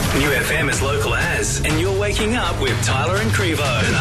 New FM is local as, and you're waking up with Tyler and Crevo.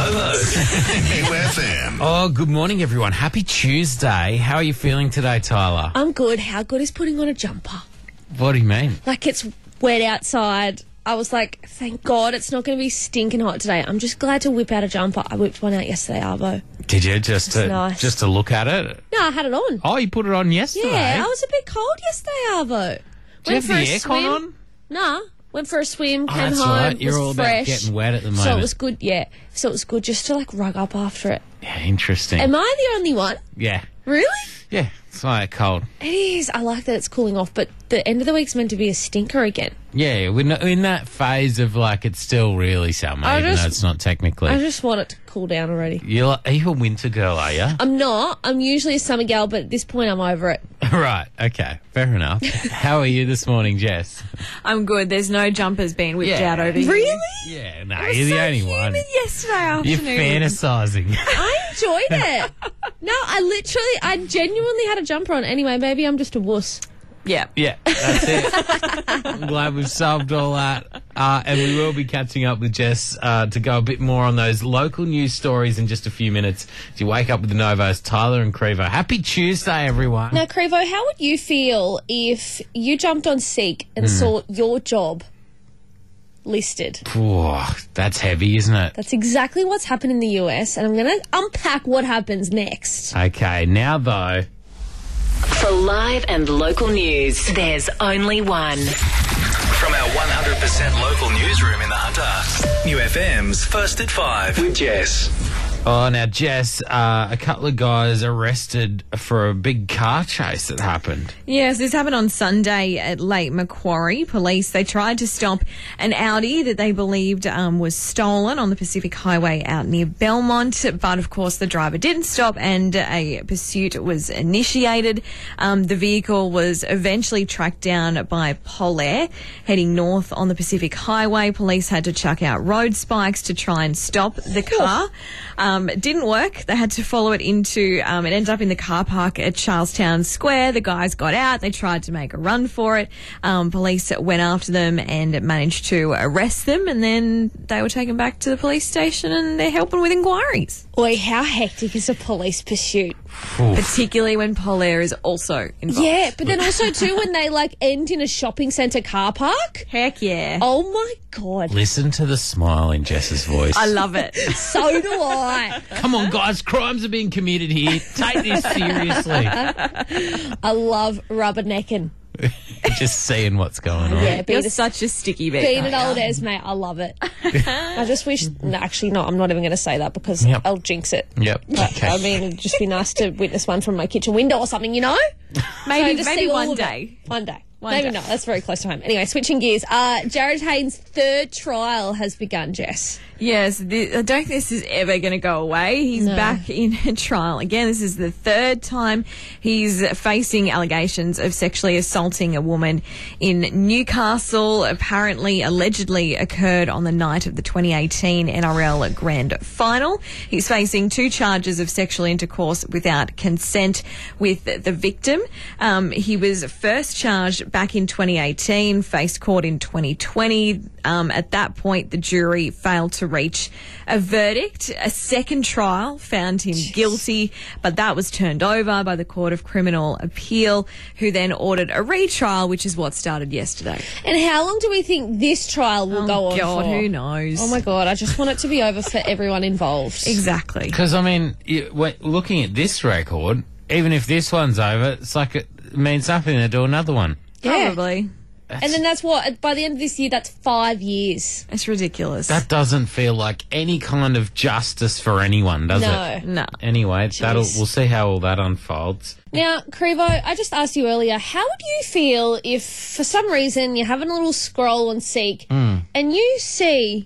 New FM. Oh, good morning, everyone. Happy Tuesday. How are you feeling today, Tyler? I'm good. How good is putting on a jumper? What do you mean? Like, it's wet outside. I was like, thank God it's not going to be stinking hot today. I'm just glad to whip out a jumper. I whipped one out yesterday, Arvo. Did you? Just nice. to look at it? No, I had it on. Oh, you put it on yesterday? Yeah, I was a bit cold yesterday, Arvo. Do you have the aircon on? Nah. Went for a swim, Oh, came that's home, right. You're was all fresh. about getting wet at the moment. So it was good, yeah. So it was good just to, like, rug up after it. Yeah, interesting. Am I the only one? Yeah. Really? Yeah, it's like cold. It is. I like that it's cooling off, but the end of the week's meant to be a stinker again. Yeah, we're in that phase of, like, it's still really summer, even though it's not technically. I just want it to cool down already. Are you a winter girl, are you? I'm not. I'm usually a summer gal, but at this point I'm over it. Right, okay, fair enough. How are you this morning, Jess? I'm good. There's no jumpers being whipped out over you. Really? Yeah, no, It was you're the so only humid one. yesterday afternoon. You're fantasising. I enjoyed it. No, I genuinely had a jumper on. Anyway, maybe I'm just a wuss. Yeah. Yeah, that's it. I'm glad we've solved all that. And we will be catching up with Jess to go a bit more on those local news stories in just a few minutes. As you wake up with the Novos, Tyler and Crevo. Happy Tuesday, everyone. Now, Crevo, how would you feel if you jumped on Seek and saw your job listed? Whoa, that's heavy, isn't it? That's exactly what's happened in the US, and I'm going to unpack what happens next. Okay, now though. For live and local news, there's only one. From our 100% local newsroom in the Hunter, New FM's First at 5 with Jess. Oh, now, Jess, a couple of guys arrested for a big car chase that happened. Yes, this happened on Sunday at Lake Macquarie. Police, they tried to stop an Audi that they believed was stolen on the Pacific Highway out near Belmont. But, of course, the driver didn't stop and a pursuit was initiated. The vehicle was eventually tracked down by Polair heading north on the Pacific Highway. Police had to chuck out road spikes to try and stop the car. It didn't work. They had to follow it into, it ended up in the car park at Charlestown Square. The guys got out. They tried to make a run for it. Police went after them and managed to arrest them, and then they were taken back to the police station and they're helping with inquiries. Oi, how hectic is a police pursuit? Particularly when Polair is also involved. Yeah, but then also too when they end in a shopping centre car park. Heck yeah. Oh my God. Listen to the smile in Jess's voice. I love it. So do I. Come on, guys, crimes are being committed here. Take this seriously. I love rubbernecking. Just seeing what's going on. Yeah, You're such a sticky bit. being an old Esme, I love it. I just wish... No, actually, no, I'm not even going to say that because Yep. I'll jinx it. Yep. But, Okay. I mean, it'd just be nice to witness one from my kitchen window or something, you know? Maybe, So just maybe see all one of it. day. One day. One Maybe day. not. That's very close to home. Anyway, switching gears. Jared Haynes' third trial has begun, Jess. Yes, I don't think this is ever going to go away. He's back in a trial again. This is the third time he's facing allegations of sexually assaulting a woman in Newcastle. Apparently, allegedly occurred on the night of the 2018 NRL Grand Final. He's facing 2 charges of sexual intercourse without consent with the victim. He was first charged back in 2018, faced court in 2020. At that point, the jury failed to reach a verdict. A second trial found him guilty, but that was turned over by the Court of Criminal Appeal, who then ordered a retrial, which is what started yesterday. And how long do we think this trial will go on God, for? who knows? Oh, my God. I just want it to be over for everyone involved. Exactly. Because, I mean, looking at this record, even if this one's over, it's like it means nothing to do another one. Yeah. Probably. And then that's what, by the end of this year, that's 5 years. It's ridiculous. That doesn't feel like any kind of justice for anyone, does it? No. Anyway, we'll see how all that unfolds. Now, Crevo, I just asked you earlier, how would you feel if, for some reason, you're having a little scroll on Seek and you see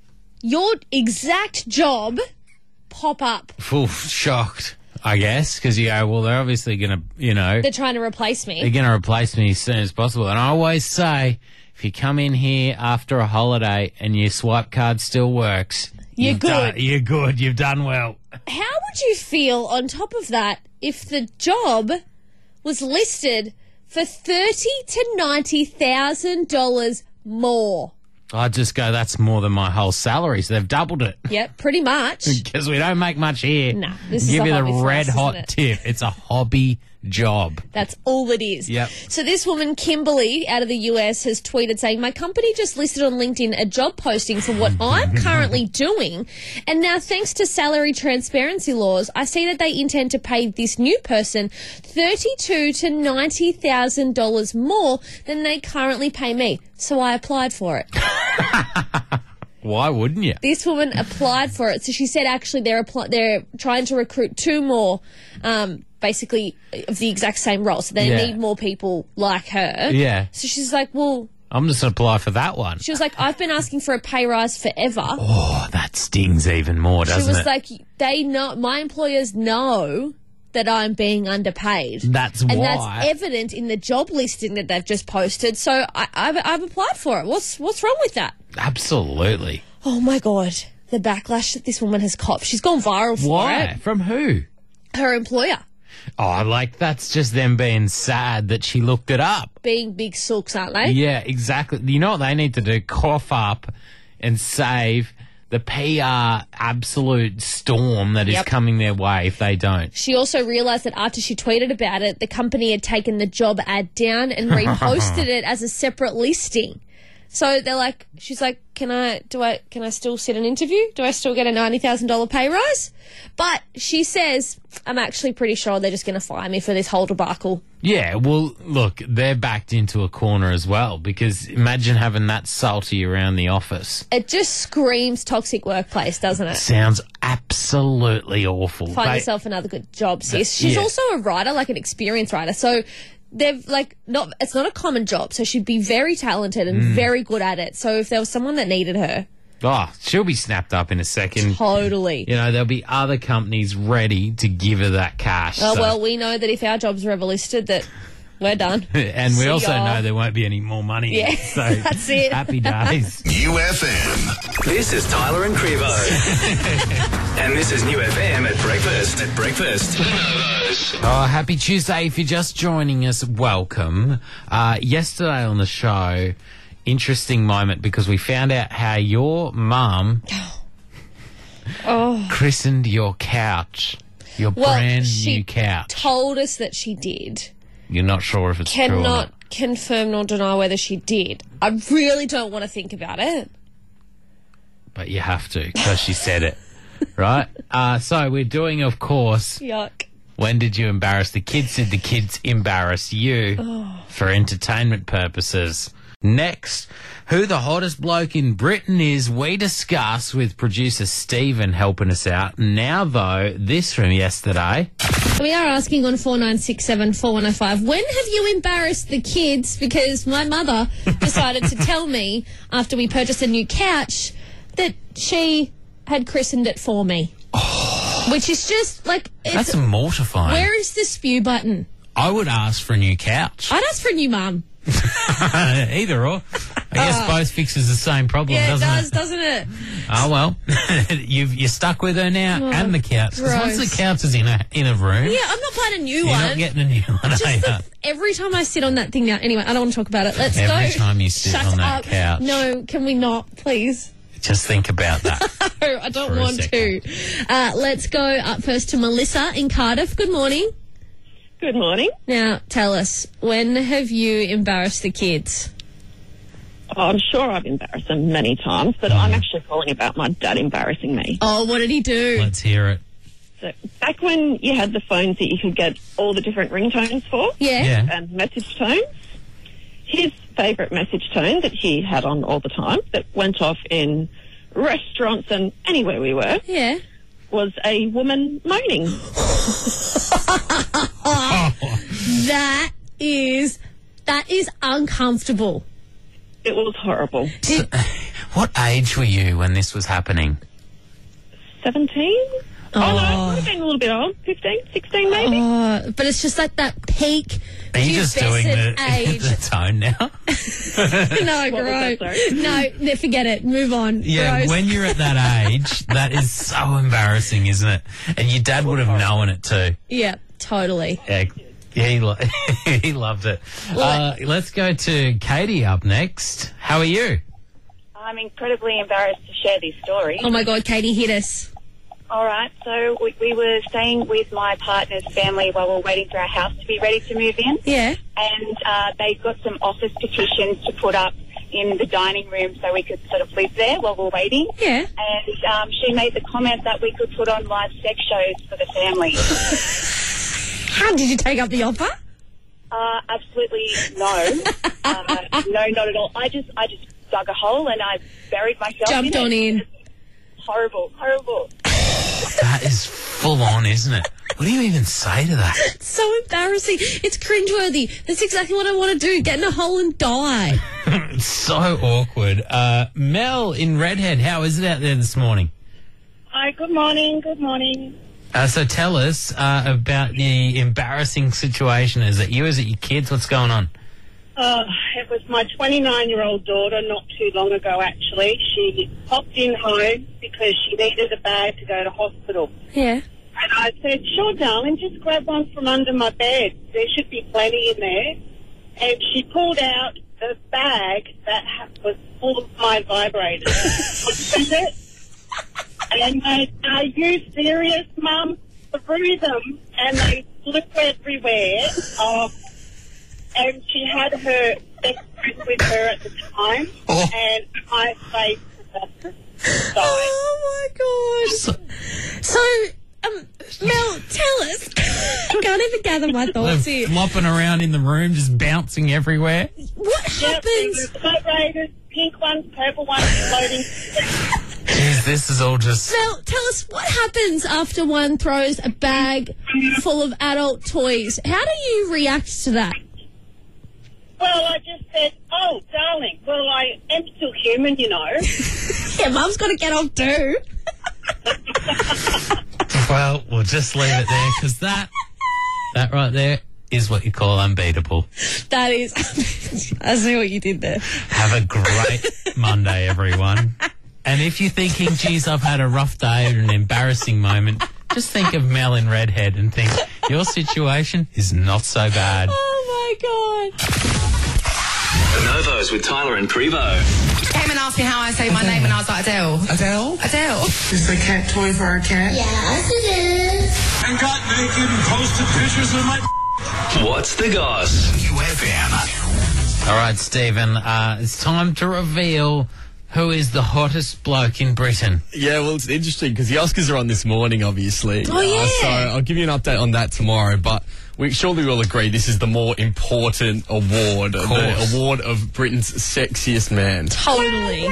your exact job pop up? Shocked, I guess, because you go, well, they're obviously going to, They're trying to replace me. they're going to replace me as soon as possible. And I always say, if you come in here after a holiday and your swipe card still works, You're you've good. You're good. You've done well. How would you feel, on top of that, if the job was listed for $30,000 to $90,000 more? I'd just go, that's more than my whole salary, so they've doubled it. Yep, pretty much. Because we don't make much here. Nah, this is Give a you hobby the for red us, hot isn't it? tip. It's a hobby job. That's all it is. Yep. So this woman, Kimberly, out of the US, has tweeted saying, my company just listed on LinkedIn a job posting for what I'm currently doing. And now, thanks to salary transparency laws, I see that they intend to pay this new person $32,000 to $90,000 more than they currently pay me. So I applied for it. Why wouldn't you? This woman applied for it. So she said actually they're trying to recruit two more, basically, of the exact same role. So they Yeah. need more people like her. Yeah. So she's like, well, I'm just going to apply for that one. she was like, I've been asking for a pay rise forever. Oh, that stings even more, She doesn't was it? like, they know, my employers know that I'm being underpaid. That's and why. that's evident in the job listing that they've just posted. So I've applied for it. What's wrong with that? Absolutely. Oh my God. The backlash that this woman has copped. She's gone viral for Why? it. From who? Her employer. Oh, like, that's just them being sad that she looked it up. Being big sulks, aren't they? Yeah, exactly. You know what they need to do? Cough up and save the PR absolute storm that is Yep. coming their way if they don't. She also realised that after she tweeted about it, the company had taken the job ad down and reposted it as a separate listing. So they're like, she's like, can I still sit an interview? Do I still get a $90,000 pay rise? But she says, I'm actually pretty sure they're just going to fire me for this whole debacle. Yeah, well, look, they're backed into a corner as well, because imagine having that salty around the office. It just screams toxic workplace, doesn't it? Sounds absolutely awful. Find They- yourself another good job, sis. She's yeah. also a writer, like an experienced writer. So they've it's not a common job. So she'd be very talented and very good at it. So if there was someone that needed her, Oh, she'll be snapped up in a second. totally. You know, there'll be other companies ready to give her that cash. Oh, so- well, we know that if our jobs are ever listed, that we're done. and we See also y'all. know there won't be any more money. Yeah, So that's it. Happy days. UFM. This is Tyler and Crevo. And this is New FM at breakfast. Oh, happy Tuesday. If you're just joining us, welcome. Yesterday on the show, interesting moment because we found out how your mum christened your couch. Your Well, brand she new couch. told us that she did. You're not sure if it's true or Cannot not. confirm nor deny whether she did. I really don't want to think about it. But you have to because she said it. Right? So we're doing, of course, Yuck. when did you embarrass the kids? Did the kids embarrass you for entertainment purposes? Next, who the hottest bloke in Britain is, we discuss with producer Stephen helping us out. Now, though, this from yesterday. We are asking on 4967 4105, when have you embarrassed the kids? Because my mother decided to tell me after we purchased a new couch that she had christened it for me. Which is just like, That's mortifying. where is the spew button? I would ask for a new couch. I'd ask for a new mum. Either or. I guess both fixes the same problem, Yeah, it doesn't does, it? doesn't it? Oh, well. You're stuck with her now and the couch. 'Cause once gross. the couch is in a room, Yeah, I'm not buying a new you're one. not getting a new one, are Just you? every time I sit on that thing now. Anyway, I don't want to talk about it. Let's go. Every time you sit Shut on that up. couch. No, can we not, please? Just think about that. No, I don't For a want to. Let's go up first to Melissa in Cardiff. Good morning. Good morning. Now, tell us, when have you embarrassed the kids? Oh, I'm sure I've embarrassed them many times, but I'm actually calling about my dad embarrassing me. Oh, what did he do? Let's hear it. So back when you had the phones that you could get all the different ringtones for Yeah. Yeah. and message tones, his favourite message tone that he had on all the time that went off in restaurants and anywhere we were Yeah. was a woman moaning. That is uncomfortable. It was horrible. What age were you when this was happening? 17? Oh, no, it might have been a little bit old. 15, 16 maybe. But it's just like that peak Are you just doing pubescent age. the tone now? What No, was that, gross. sorry? No, forget it. Move on. Yeah, Gross. when you're at that age, that is so embarrassing, isn't it? And your dad would have known it too. Yeah, totally. Yeah, he loved it. Let's go to Katie up next. How are you? I'm incredibly embarrassed to share this story. Oh my God, Katie, hit us. All right, so we were staying with my partner's family while we were waiting for our house to be ready to move in. Yeah. And they got some office petitions to put up in the dining room so we could sort of live there while we were waiting. Yeah. And she made the comment that we could put on live sex shows for the family. How did you take up the offer? Absolutely no. No, not at all. I just dug a hole and I buried myself Jumped in it. on in. Horrible. That is full on, isn't it? What do you even say to that? It's so embarrassing. It's cringeworthy. That's exactly what I want to do. Get in a hole and die. It's so awkward. Mel in Redhead, how is it out there this morning? Hi, good morning. So tell us about the embarrassing situation. Is it you? Is it your kids? What's going on? It was my 29-year-old daughter not too long ago, actually. She popped in home because she needed a bag to go to hospital. Yeah. And I said, sure, darling, just grab one from under my bed. There should be plenty in there. And she pulled out the bag that was full of my vibrators. And I, are you serious, Mum? Threw them and they flew everywhere. And she had her best friend with her at the time. Oh. And my face died. Oh my God. So, Mel, tell us. I can't even gather my thoughts They're here. flopping around in the room, just bouncing everywhere. What happens? Vibrators, pink ones, purple ones, floating. Jeez, this is all just... Mel, tell us what happens after one throws a bag full of adult toys. How do you react to that? Well, I just said, oh, darling, well, I am still human, you know. Yeah, Mum's got to get off too. Well, we'll just leave it there, because that right there is what you call unbeatable. That is... I see what you did there. Have a great Monday, everyone. And if you're thinking, geez, I've had a rough day or an embarrassing moment, just think of Mel in Redhead and think, your situation is not so bad. Oh, my God. The Novos with Tyler and Prevo. Came and asked me how I say my name, and I was like, Adele. Adele. Is the cat toy for our cat? Yes, it is. And got naked and posted pictures of my... What's the goss? UFM. All right, Stephen, it's time to reveal who is the hottest bloke in Britain. Yeah, well, it's interesting because the Oscars are on this morning, obviously. Oh, yeah. So I'll give you an update on that tomorrow, but we surely will agree this is the more important award, the award of Britain's sexiest man. Totally.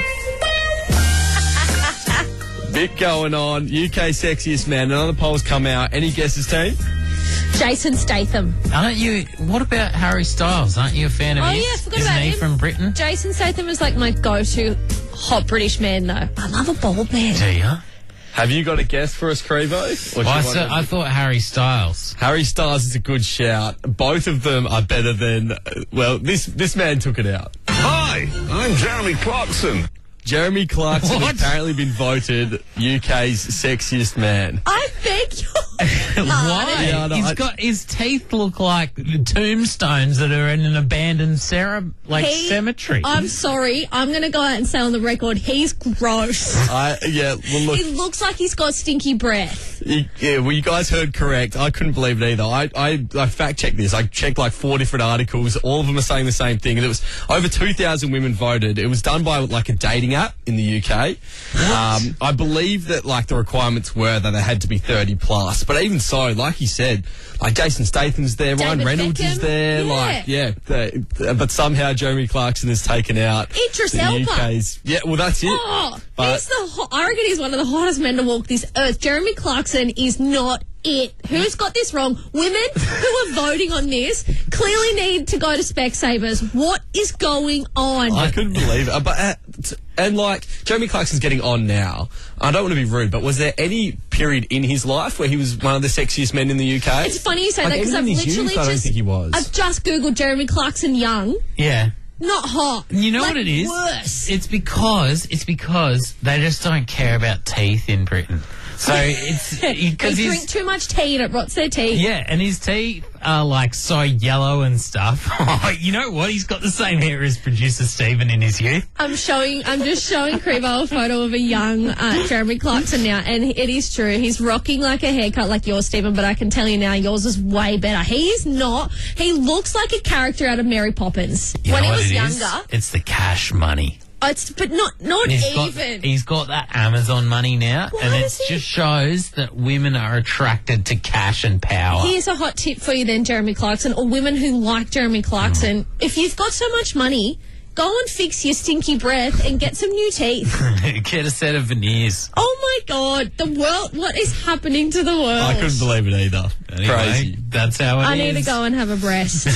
Bit going on. UK sexiest man. Another poll's come out. Any guesses, team? Jason Statham. Aren't you... What about Harry Styles? Aren't you a fan of his? Yeah, I forgot Isn't about he him. from Britain? Jason Statham is like my go-to hot British man, though. I love a bald man. Do you? Have you got a guess for us, Crevo? I thought Harry Styles. Harry Styles is a good shout. Both of them are better than... well, this man took it out. Hi, I'm Jeremy Clarkson. Jeremy Clarkson has apparently been voted UK's sexiest man. I beg your Why? Yeah, He's got his teeth look like tombstones that are in an abandoned cemetery. I'm sorry. I'm going to go out and say on the record, he's gross. Well, look, He looks like he's got stinky breath. yeah, well, you guys heard correct. I couldn't believe it either. I fact-checked this. I checked like 4 different articles. All of them are saying the same thing. And it was over 2,000 women voted. It was done by like a dating app in the UK. I believe that like the requirements were that they had to be 30 plus. But even so, like you said, like Jason Statham's there, Ryan David Reynolds is Beckham. there, but somehow Jeremy Clarkson is taken out. Idris the Elba. UK's, yeah, well that's it. Oh, But- he's I reckon he's one of the hottest men to walk this earth. Jeremy Clarkson is not it. Who's got this wrong? Women who are voting on this clearly need to go to Specsavers. What is going on? I couldn't believe it. And like Jeremy Clarkson's getting on now. I don't want to be rude, but was there any period in his life where he was one of the sexiest men in the UK? It's funny you say Like, that because even I've in his literally youth, I don't think he was. I've just googled Jeremy Clarkson young. Yeah. Not hot. You know Like, what it is? Worse. It's because they just don't care about teeth in Britain. So it's They because drink too much tea and it rots their teeth. yeah, and his teeth are like so yellow and stuff. Oh, you know what? He's got the same hair as producer Stephen in his youth. I'm just showing Crevo a photo of a young Jeremy Clarkson now, and it is true. He's rocking like a haircut like yours, Stephen, but I can tell you now, yours is way better. He is not. He looks like a character out of Mary Poppins. You when know he what was it is? younger. It's the cash money. But not even. He's got that Amazon money now, Why and it does he- just shows that women are attracted to cash and power. Here's a hot tip for you then, Jeremy Clarkson, or women who like Jeremy Clarkson. If you've got so much money, go and fix your stinky breath and get some new teeth. Get a set of veneers. Oh my God, the world, what is happening to the world? I couldn't believe it either. Anyway, Crazy. that's how it is. I need to go and have a breast.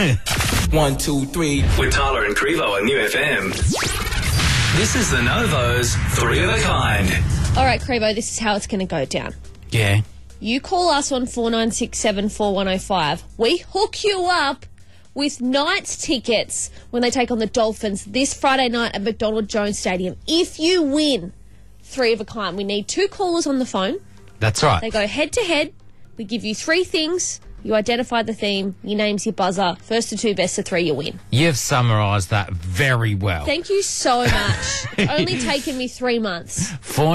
1, 2, 3. With Tyler and Crevo on New FM. This is the Novo's 3 of a Kind. All right, Crevo, this is how it's going to go down. Yeah. You call us on 4967 4105. We hook you up with Knights tickets when they take on the Dolphins this Friday night at McDonald Jones Stadium. If you win 3 of a Kind, we need 2 callers on the phone. That's right. They go head to head. We give you 3 things. You identify the theme. Your name's your buzzer. First to 2, best to 3, you win. You've summarised that very well. Thank you so much. Only taken me 3 months.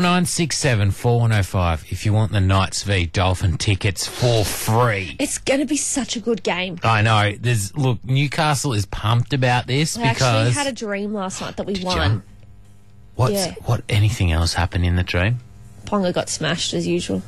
4967 4105 if you want the Knights v Dolphin tickets for free. It's going to be such a good game. I know. Look, Newcastle is pumped about this I actually because had a dream last night that we Did won. you? Yeah. What anything else happened in the dream? Ponga got smashed as usual.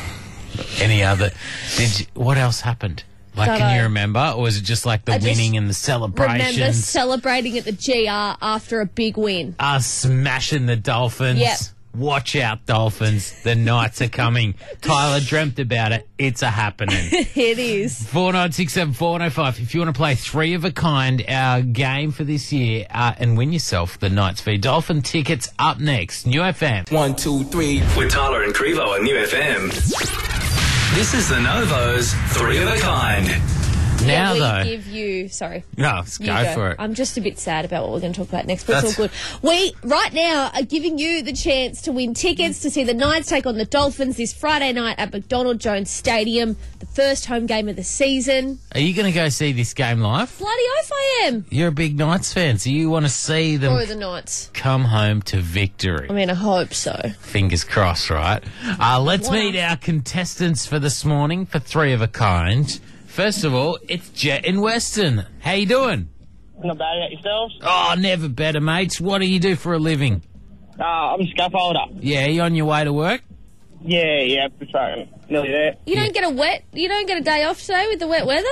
Any other? What else happened? Like, Don't can you know. remember, or was it just like the I just winning and the Remember celebrations? celebrating at the GR after a big win. Us smashing the Dolphins. Yep. Watch out, Dolphins. The Knights are coming. Tyler dreamt about it. It's a happening. It is. 4967 4105 if you want to play 3 of a Kind, our game for this year, and win yourself the Knights v Dolphin tickets up next. New FM. 1, 2, 3. With Tyler and Crevo on New FM. This is the Novo's 3 of a Kind. Now, we though. give you... Sorry. No, let's You go for it. I'm just a bit sad about what we're going to talk about next, but it's all That's- good. We, right now, are giving you the chance to win tickets to see the Knights take on the Dolphins this Friday night at McDonald Jones Stadium, the first home game of the season. Are you going to go see this game live? Bloody oath I am. You're a big Knights fan, so you want to see them Or the Knights. come home to victory. I mean, I hope so. Fingers crossed, right? Let's Wow. meet our contestants for this morning for 3 of a Kind. First of all, it's Jet in Weston. How you doing? Not bad at yourselves. Oh, never better, mates. What do you do for a living? I'm a scaffolder. Yeah, you on your way to work? Yeah, just right. Nearly there. You don't get a day off today with the wet weather?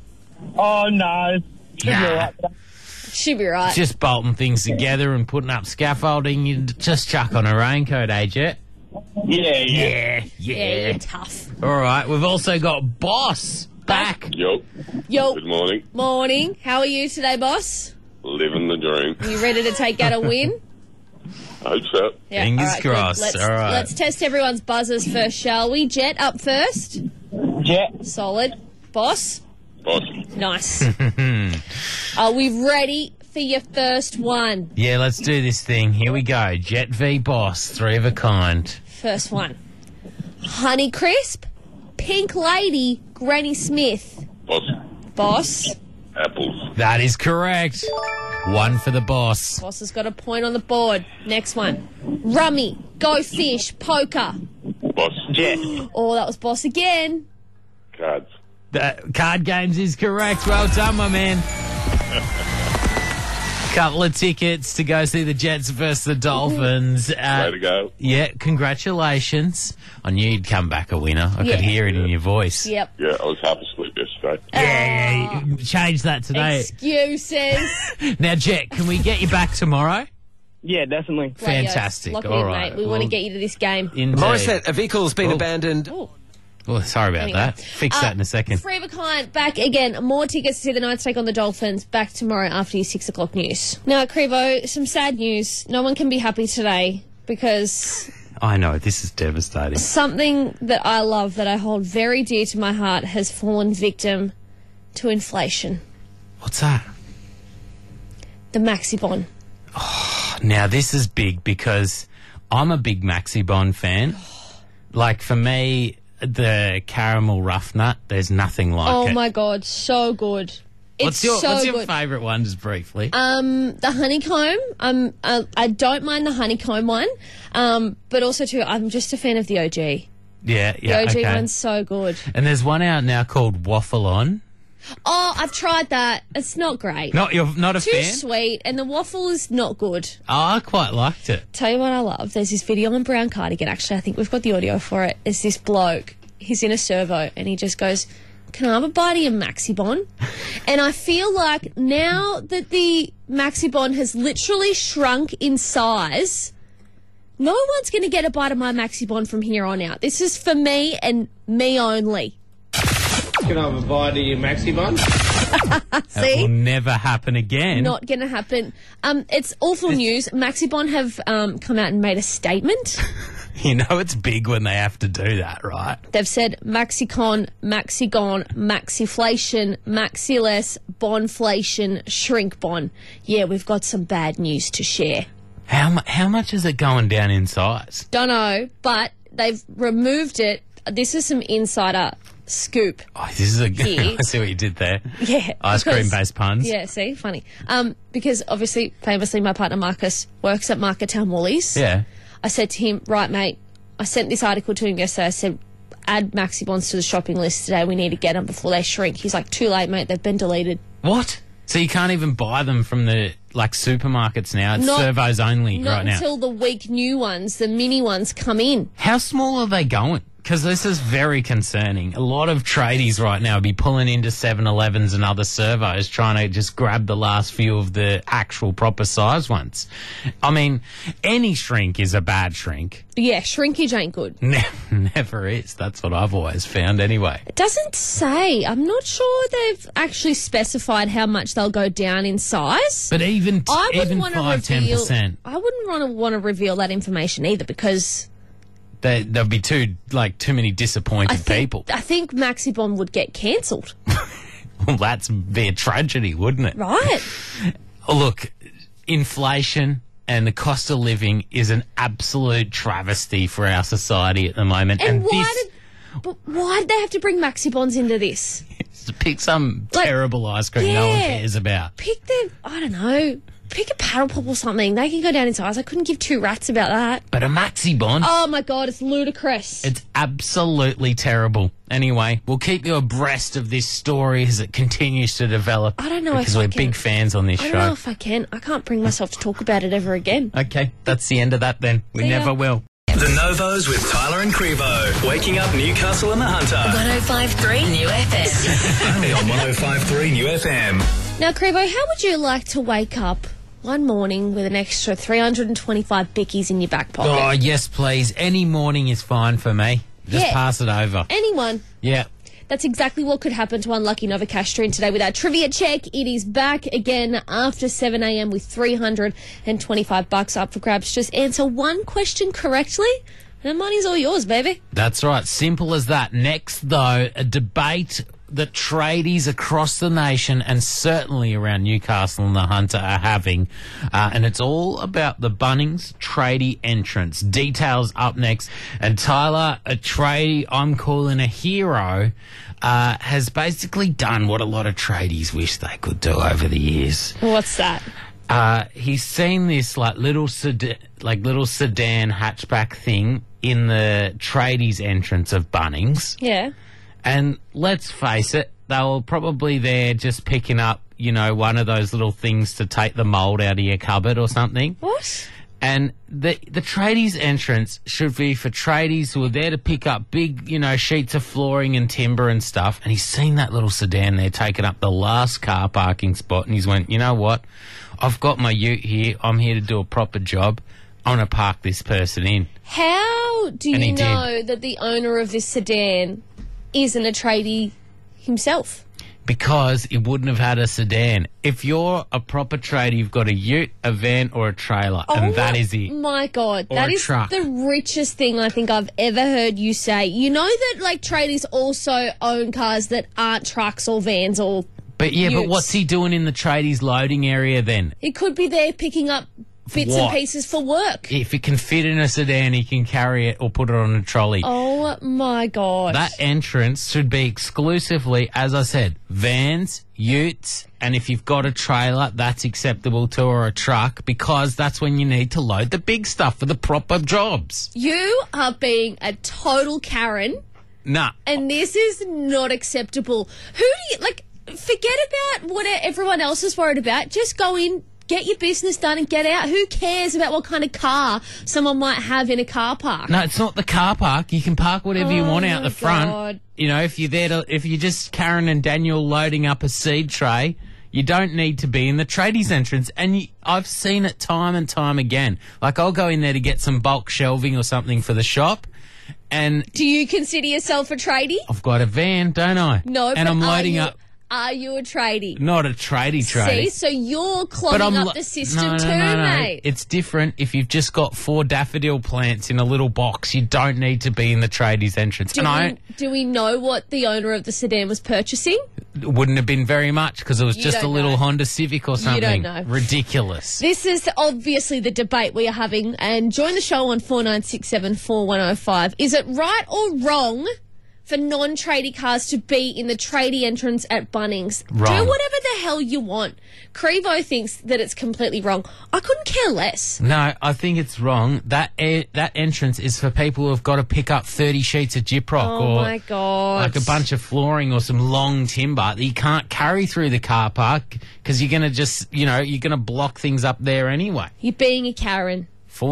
Oh, no. Should be Nah. all right. Should be right. Just bolting things together and putting up scaffolding. You just chuck on a raincoat, eh, Jet? Yeah. Yeah, you're tough. All right, we've also got Boss back. Yo. Yo. Good morning. Morning. How are you today, boss? Living the dream. You ready to take out a win? I hope so. Yeah, Fingers all right, good. crossed. All right. Let's test everyone's buzzers first, shall we? Jet up first. Jet. Solid. Boss. Boss. Nice. Are we ready for your first one? Yeah, let's do this thing. Here we go. Jet v Boss, 3 of a Kind. First one. Honey Crisp, Pink Lady, Granny Smith. Boss. Boss. Apples. That is correct. 1 for the Boss. Boss has got a point on the board. Next one. Rummy, Go Fish, Poker. Boss. Jet. Oh, that was Boss again. Cards. Card games is correct. Well done, my man. Couple of tickets to go see the Jets versus the Dolphins. Way to go. Yeah, congratulations. I knew you'd come back a winner. I Yeah. could hear it in your voice. Yep. Yeah, I was half asleep yesterday. Yeah, change that today. Excuses. Now, Jet, can we get you back tomorrow? Yeah, definitely. Fantastic. Lock it All in, right. mate. We want to get you to this game. Indeed. Morissette, a vehicle's been Oh. abandoned. Oh, sorry about Anyway. that. Fix that in a second. 3 of a Kind, back again. More tickets to see the Knights take on the Dolphins. Back tomorrow after your 6 o'clock news. Now, Crevo, some sad news. No one can be happy today because I know, this is devastating. something that I love, that I hold very dear to my heart, has fallen victim to inflation. What's that? The Maxi Bond. Now, this is big because I'm a big Maxi Bond fan. Like, for me, the caramel rough nut, there's nothing like it. Oh, my God. So good. What's your favourite one, just briefly? The honeycomb. I don't mind the honeycomb one. But also, too, I'm just a fan of the OG. Yeah, The OG okay. one's so good. And there's one out now called Waffle On. Oh, I've tried that. It's not great. You're not a Too fan? sweet, and the waffle is not good. Oh, I quite liked it. Tell you what I love. There's this video on Brown Cardigan. Actually, I think we've got the audio for it. It's this bloke. He's in a servo, and he just goes, "Can I have a bite of your Maxi-Bon?" And I feel like now that the Maxi-Bon has literally shrunk in size, no one's going to get a bite of my Maxi-Bon from here on out. This is for me and me only. Can I have a bite of your Maxi-Bon? That will never happen again. Not going to happen. It's awful news. Maxi-Bon have come out and made a statement. You know it's big when they have to do that, right? They've said Maxicon, Maxigone, Maxiflation, Maxiless, Bonflation, Shrink Bon. Yeah, we've got some bad news to share. How much is it going down in size? Don't know, but they've removed it. This is some insider scoop. Oh, this is Here. I see what you did there. Yeah. Ice cream-based puns. Yeah, see? Funny. Because obviously, famously, my partner Marcus works at Marketown Woolies. Yeah. I said to him, right, mate, I sent this article to him yesterday. I said, add Maxi-Bons to the shopping list today. We need to get them before they shrink. He's like, too late, mate. They've been deleted. What? So you can't even buy them from the, supermarkets now? It's servos only right now? Not until the weak new ones, the mini ones, come in. How small are they going? Because this is very concerning. A lot of tradies right now be pulling into 7-Elevens and other servos trying to just grab the last few of the actual proper size ones. I mean, any shrink is a bad shrink. Yeah, shrinkage ain't good. Never is. That's what I've always found anyway. It doesn't say. I'm not sure they've actually specified how much they'll go down in size. But even 5-10%. I wouldn't want to reveal that information either because there'll be too many disappointed people. I think Maxi-Bon would get cancelled. Well, be a tragedy, wouldn't it? Right. Look, inflation and the cost of living is an absolute travesty for our society at the moment. And why did they have to bring Maxi-Bons into this? To pick some terrible ice cream no one cares about. Pick a paddle pop or something. They can go down in size. I couldn't give two rats about that. But a Maxi-Bon? Oh, my God, it's ludicrous. It's absolutely terrible. Anyway, we'll keep you abreast of this story as it continues to develop. I don't know because we're big fans on this show. I don't know if I can. I can't bring myself to talk about it ever again. Okay, that's the end of that then. We never will. The Novos with Tyler and Crevo. Waking up Newcastle and the Hunter. 105.3 New FM. Only on 105.3 New FM. Now, Crevo, how would you like to wake up one morning with an extra 325 bickies in your back pocket? Oh, yes, please. Any morning is fine for me. Just pass it over. Anyone. Yeah. That's exactly what could happen to Unlucky Novocastrian today with our trivia check. It is back again after 7 a.m. with $325 up for grabs. Just answer one question correctly, and the money's all yours, baby. That's right. Simple as that. Next, though, a debate that tradies across the nation and certainly around Newcastle and the Hunter are having, and it's all about the Bunnings tradie entrance. Details up next. And Tyler, a tradie I'm calling a hero, has basically done what a lot of tradies wish they could do over the years. What's that? He's seen this little sedan hatchback thing in the tradies entrance of Bunnings. Yeah. And let's face it, they were probably there just picking up, one of those little things to take the mould out of your cupboard or something. What? And the tradies entrance should be for tradies who are there to pick up big, sheets of flooring and timber and stuff. And he's seen that little sedan there taking up the last car parking spot. And he's went, you know what? I've got my ute here. I'm here to do a proper job. I'm going to park this person in. How do you know that the owner of this sedan isn't a tradie himself? Because he wouldn't have had a sedan. If you're a proper tradie, you've got a ute, a van, or a trailer, and that is it. My God, or that a is truck. The richest thing I think I've ever heard you say. You know that tradies also own cars that aren't trucks or vans or But utes. what's he doing in the tradies loading area then? He could be there picking up bits what? and pieces for work. If it can fit in a sedan, he can carry it or put it on a trolley. Oh my God. That entrance should be exclusively, as I said, vans, utes, and if you've got a trailer, that's acceptable too, or a truck, because that's when you need to load the big stuff for the proper jobs. You are being a total Karen, Nah. and this is not acceptable. Who do you, like, forget about what everyone else is worried about. Just go in, get your business done and get out. Who cares about what kind of car someone might have in a car park? No, it's not the car park. You can park whatever you want out the front. God. You know, if you're just Karen and Daniel loading up a seed tray, you don't need to be in the tradies entrance. And I've seen it time and time again. Like, I'll go in there to get some bulk shelving or something for the shop. And do you consider yourself a tradie? I've got a van, don't I? No, and but I'm loading up. Are you a tradie? Not a tradie. See, so you're clogging up the system too, mate. It's different if you've just got 4 daffodil plants in a little box. You don't need to be in the tradies entrance. Do we know what the owner of the sedan was purchasing? It wouldn't have been very much because it was just a little Honda Civic or something. You don't know. Ridiculous. This is obviously the debate we are having, and join the show on 49674105. Is it right or wrong for non-tradie cars to be in the tradie entrance at Bunnings? Wrong. Do whatever the hell you want. Crevo thinks that it's completely wrong. I couldn't care less. No, I think it's wrong. That entrance is for people who have got to pick up 30 sheets of gyprock Oh or my God. like a bunch of flooring or some long timber that you can't carry through the car park because you're going to you're going to block things up there anyway. You're being a Karen.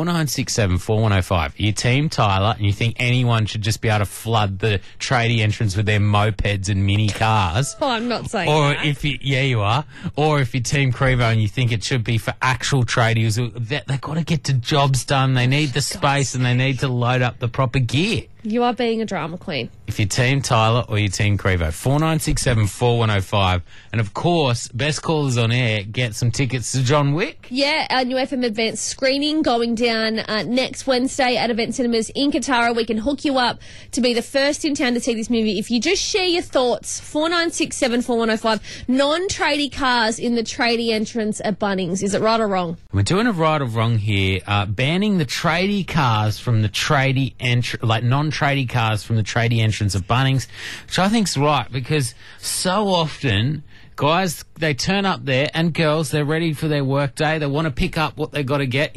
49674105. You team Tyler and you think anyone should just be able to flood the tradie entrance with their mopeds and mini cars. Oh, I'm not saying Or that. if you are. Or if you're Team Crevo and you think it should be for actual tradies, they've got to get the jobs done. They need the space and they need to load up the proper gear. You are being a drama queen. If you're Team Tyler or you're Team Crevo, 49674105. And of course, best callers on air get some tickets to John Wick. Yeah, our new FM advanced screening going down next Wednesday at Event Cinemas in Katara. We can hook you up to be the first in town to see this movie. If you just share your thoughts, 49674105. Non-tradie cars in the tradie entrance at Bunnings. Is it right or wrong? We're doing a right or wrong here, banning the tradie cars from the tradie non-tradie cars from the tradie entrance of Bunnings, which I think's right because so often guys, they turn up there and girls, they're ready for their work day. They want to pick up what they've got to get,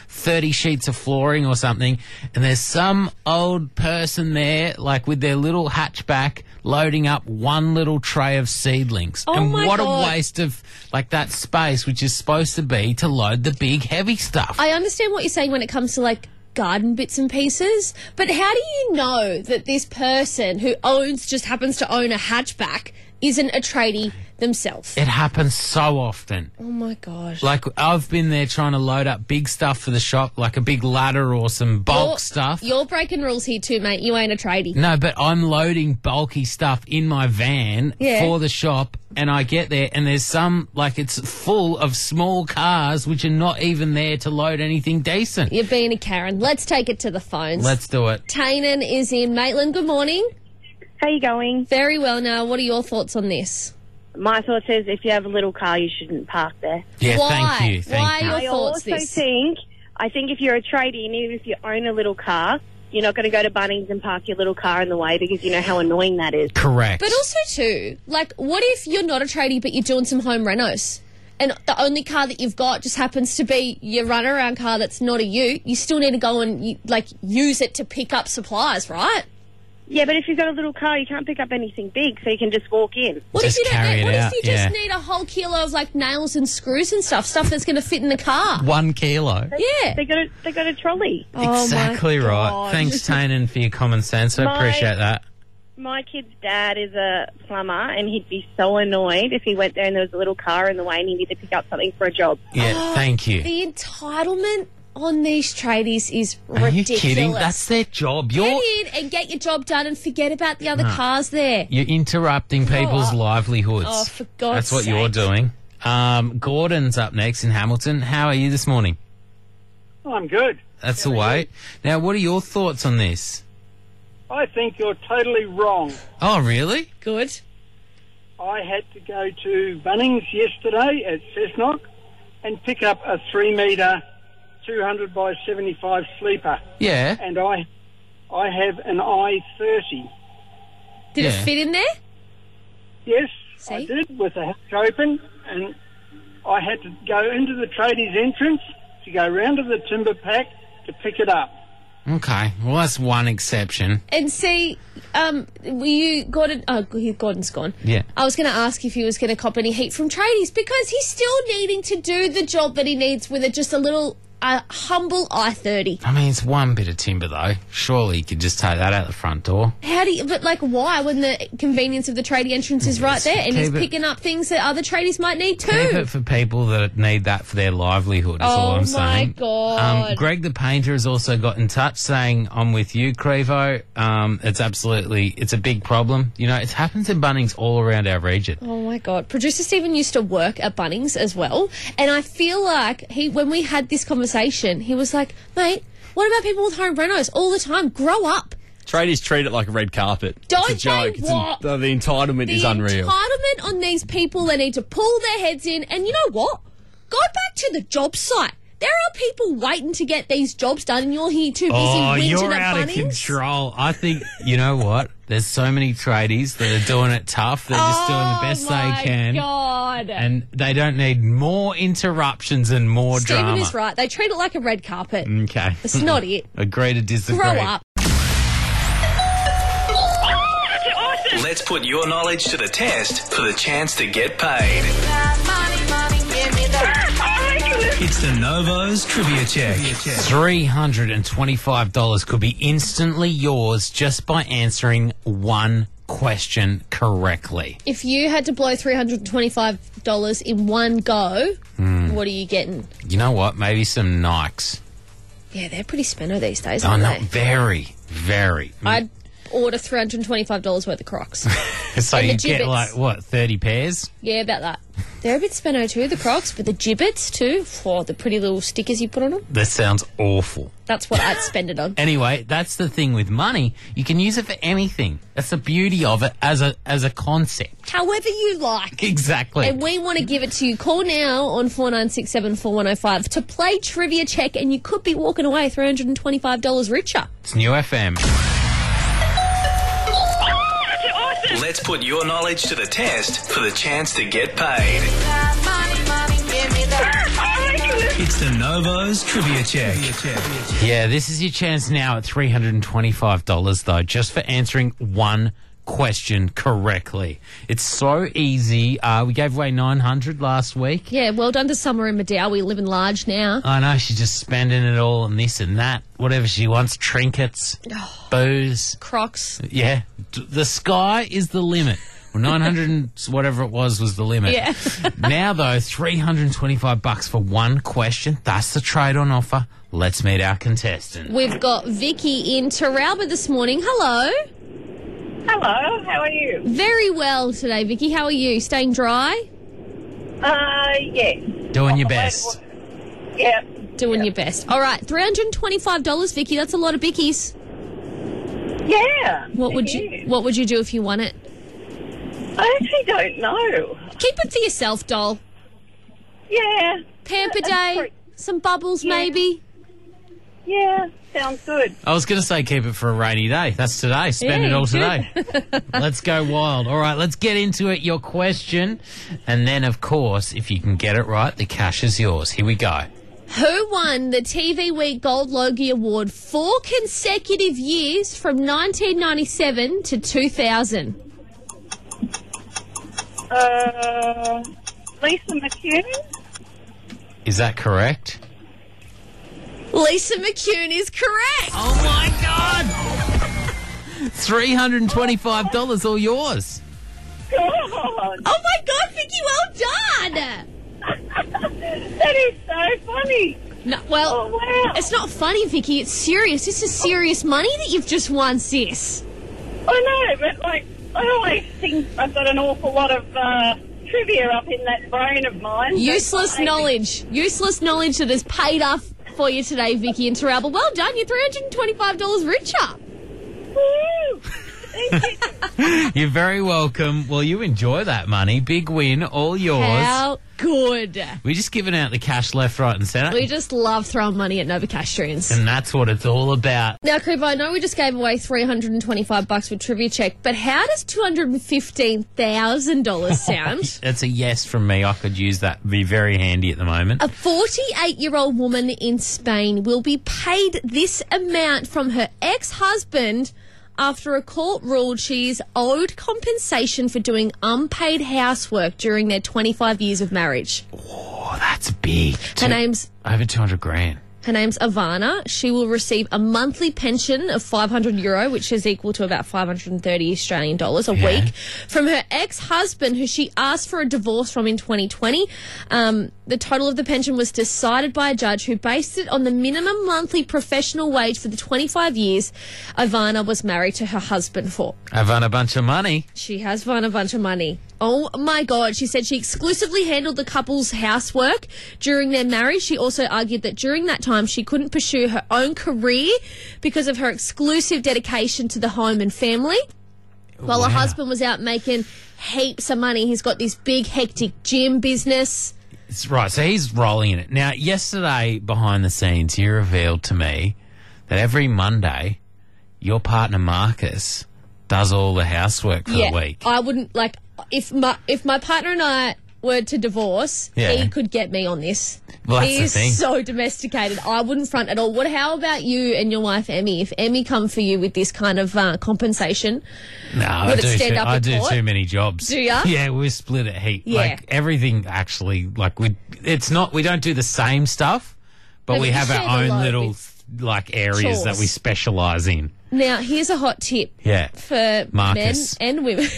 30 sheets of flooring or something. And there's some old person there, like with their little hatchback, loading up one little tray of seedlings. Oh and my what God. a waste of that space, which is supposed to be to load the big heavy stuff. I understand what you're saying when it comes to garden bits and pieces, but how do you know that this person who just happens to own a hatchback isn't a tradie themselves? It happens so often. Oh my gosh. Like, I've been there trying to load up big stuff for the shop, like a big ladder or some bulk stuff. You're breaking rules here too, mate. You ain't a tradie. No, but I'm loading bulky stuff in my van Yeah. for the shop, and I get there, and there's some, it's full of small cars which are not even there to load anything decent. You're being a Karen. Let's take it to the phones. Let's do it. Tainan is in. Maitland, good morning. How you going? Very well now. What are your thoughts on this? My thoughts is if you have a little car, you shouldn't park there. Yeah, Why? thank you. Why Thank you. are your I thoughts also I think if you're a tradie and even if you own a little car, you're not going to go to Bunnings and park your little car in the way because you know how annoying that is. Correct. But also, too, what if you're not a tradie but you're doing some home renos? And the only car that you've got just happens to be your runaround car that's not a ute. You still need to go and use it to pick up supplies, right? Yeah, but if you've got a little car, you can't pick up anything big, so you can just walk in. What Just if you don't carry need, it what out, if you yeah. just need a whole kilo of nails and screws and stuff that's going to fit in the car? 1 kilo. Yeah. They got a trolley. Exactly my right. God. Thanks, Tainan, for your common sense. I appreciate that. My kid's dad is a plumber, and he'd be so annoyed if he went there and there was a little car in the way and he needed to pick up something for a job. Yeah, thank you. The entitlement on these tradies is Are you ridiculous. kidding? That's their job. Get in and get your job done and forget about the other No. cars there. You're interrupting people's Oh. livelihoods. Oh, for God's That's what you're sake. doing. Gordon's up next in Hamilton. How are you this morning? I'm good. That's the way. Now, what are your thoughts on this? I think you're totally wrong. Oh, really? Good. I had to go to Bunnings yesterday at Cessnock and pick up a 3-metre 200 by 75 sleeper. Yeah. And I have an I-30. Did it fit in there? Yes, See? I did, with the hatch open, and I had to go into the tradies' entrance to go round to the timber pack to pick it up. Okay, well, that's one exception. And see, Gordon... Oh, Gordon's gone. Yeah. I was going to ask if he was going to cop any heat from tradies because he's still needing to do the job that he needs with just a little... humble I-30. I mean, it's one bit of timber, though. Surely you could just take that out the front door. How do you... But, why when the convenience of the tradie entrance is right there and he's keep it- picking up things that other tradies might need too? Keep it for people that need that for their livelihood, is all I'm saying. Oh, my God. Greg the Painter has also got in touch saying, I'm with you, Crevo. It's a big problem. You know, it happens in Bunnings all around our region. Oh, my God. Producer Stephen used to work at Bunnings as well, and I feel like when we had this conversation, he was like, mate, what about people with home renos all the time? Grow up. Tradies treat it like a red carpet. Don't it's a joke. they what? The entitlement is unreal. The entitlement on these people, they need to pull their heads in. And you know what? Go back to the job site. There are people waiting to get these jobs done, and you're here too busy whinging you're at out of Bunnings. control. I think, you know what? There's so many tradies that are doing it tough. They're just doing the best they can. Oh, my God. And they don't need more interruptions and more Stephen drama. is right. They treat it like a red carpet. Okay. It's not it. Agree to disagree. Grow up. Let's put your knowledge to the test for the chance to get paid. It's the Novo's Trivia Check. $325 could be instantly yours just by answering one question correctly. If you had to blow $325 in one go, what are you getting? You know what? Maybe some Nikes. Yeah, they're pretty speno these days, Oh, aren't no, they? very, very. I'd order $325 worth of Crocs. So and you the get gibbets. 30 pairs? Yeah, about that. They're a bit speno too, the Crocs, but the gibbets too. Oh, the pretty little stickers you put on them. That sounds awful. That's what I'd spend it on. Anyway, that's the thing with money. You can use it for anything. That's the beauty of it as a concept. However you like. Exactly. And we want to give it to you. Call now on 49674105 to play Trivia Check, and you could be walking away $325 richer. It's New FM. Let's put your knowledge to the test for the chance to get paid. It's the Novo's Trivia Check. Yeah, this is your chance now at $325, though, just for answering one question correctly. It's so easy. We gave away $900 last week. Yeah, well done to Summer in Madow. We live in large now. I know, she's just spending it all on this and that. Whatever she wants, trinkets, booze. Crocs. Yeah, the sky is the limit. Well, 900 and whatever it was the limit. Yeah. Now, though, $325 for one question. That's the trade on offer. Let's meet our contestant. We've got Vicky in Taralba this morning. Hello. Hello, how are you? Very well today, Vicky. How are you? Staying dry? Yes. Doing your best. Yeah. Doing your best. All right, $325, Vicky. That's a lot of bickies. Yeah. What would you do if you won it? I actually don't know. Keep it for yourself, doll. Yeah. Pamper day, some bubbles maybe. Yeah, sounds good. I was going to say keep it for a rainy day. That's today. Spend Yeah, it all you today. Let's go wild. All right, let's get into it. Your question. And then, of course, if you can get it right, the cash is yours. Here we go. Who won the TV Week Gold Logie Award 4 consecutive years from 1997 to 2000? Lisa McCune? Is that correct? Lisa McCune is correct. Oh, my God. $325, all yours. God. Oh, my God, Vicky, well done. That is so funny. No, well, Oh, wow. it's not funny, Vicky. It's serious. This is serious money that you've just won, sis. I know, but I always think I've got an awful lot of trivia up in that brain of mine. Useless knowledge. Useless knowledge that has paid off for you today, Vicky and Taralba. Well done. You're $325 richer. Woo! You're very welcome. Well, you enjoy that money. Big win, all yours. How good. We're just giving out the cash left, right and centre. We just love throwing money at Nova Cash Tunes. And that's what it's all about. Now, Creeper, I know we just gave away $325 with Trivia Check, but how does $215,000 sound? It's a yes from me. I could use that. Be very handy at the moment. A 48-year-old woman in Spain will be paid this amount from her ex-husband after a court ruled she is owed compensation for doing unpaid housework during their 25 years of marriage. Oh, that's big. Her name's over $200,000. Her name's Ivana. She will receive a monthly pension of €500, which is equal to about 530 Australian dollars a week, from her ex-husband, who she asked for a divorce from in 2020. The total of the pension was decided by a judge who based it on the minimum monthly professional wage for the 25 years Ivana was married to her husband for. I've won a bunch of money. She has won a bunch of money. Oh my God. She said she exclusively handled the couple's housework during their marriage. She also argued that during that time she couldn't pursue her own career because of her exclusive dedication to the home and family. While her husband was out making heaps of money. He's got this big, hectic gym business. It's right, so he's rolling in it. Now, yesterday, behind the scenes, you revealed to me that every Monday, your partner Marcus does all the housework for the week. I wouldn't, like, if my partner and I were to divorce, he could get me on this. Well, that's he the is thing. so domesticated. I wouldn't front at all. How about you and your wife, Emmy? If Emmy come for you with this kind of compensation, no, I do too many jobs. Do ya? Yeah, we split it heap. Yeah. Like everything, actually. Like we don't do the same stuff, but we have our own little like areas chores that we specialise in. Now, here's a hot tip. Yeah. For Marcus. men and women.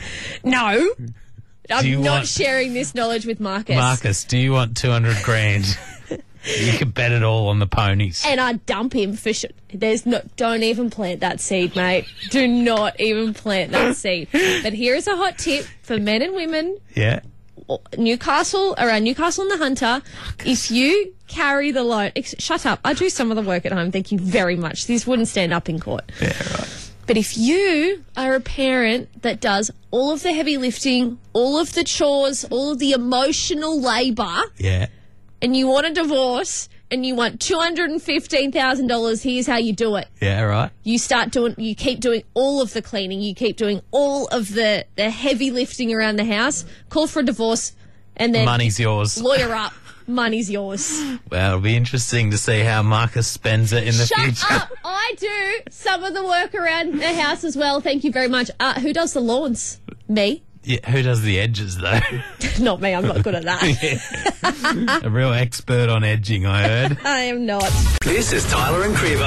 No. I'm not want- sharing this knowledge with Marcus. Marcus, do you want $200,000? You can bet it all on the ponies. And I dump him for sure. Don't even plant that seed, mate. Do not even plant that seed. But here is a hot tip for men and women. Yeah. Newcastle, around Newcastle and the Hunter, if you carry the load... Shut up. I do some of the work at home. Thank you very much. This wouldn't stand up in court. Yeah, right. But if you are a parent that does all of the heavy lifting, all of the chores, all of the emotional labour... Yeah. And you want a divorce and you want $215,000, here's how you do it. Yeah, right. You keep doing all of the cleaning, you keep doing all of the heavy lifting around the house, call for a divorce, and then... Money's yours. Lawyer up. Money's yours. Well, it'll be interesting to see how Marcus spends it in the future. Shut up! I do some of the work around the house as well, thank you very much. Who does the lawns? Me? Yeah, who does the edges, though? Not me, I'm not good at that. A real expert on edging, I heard. I am not. This is Tyler and Crevo.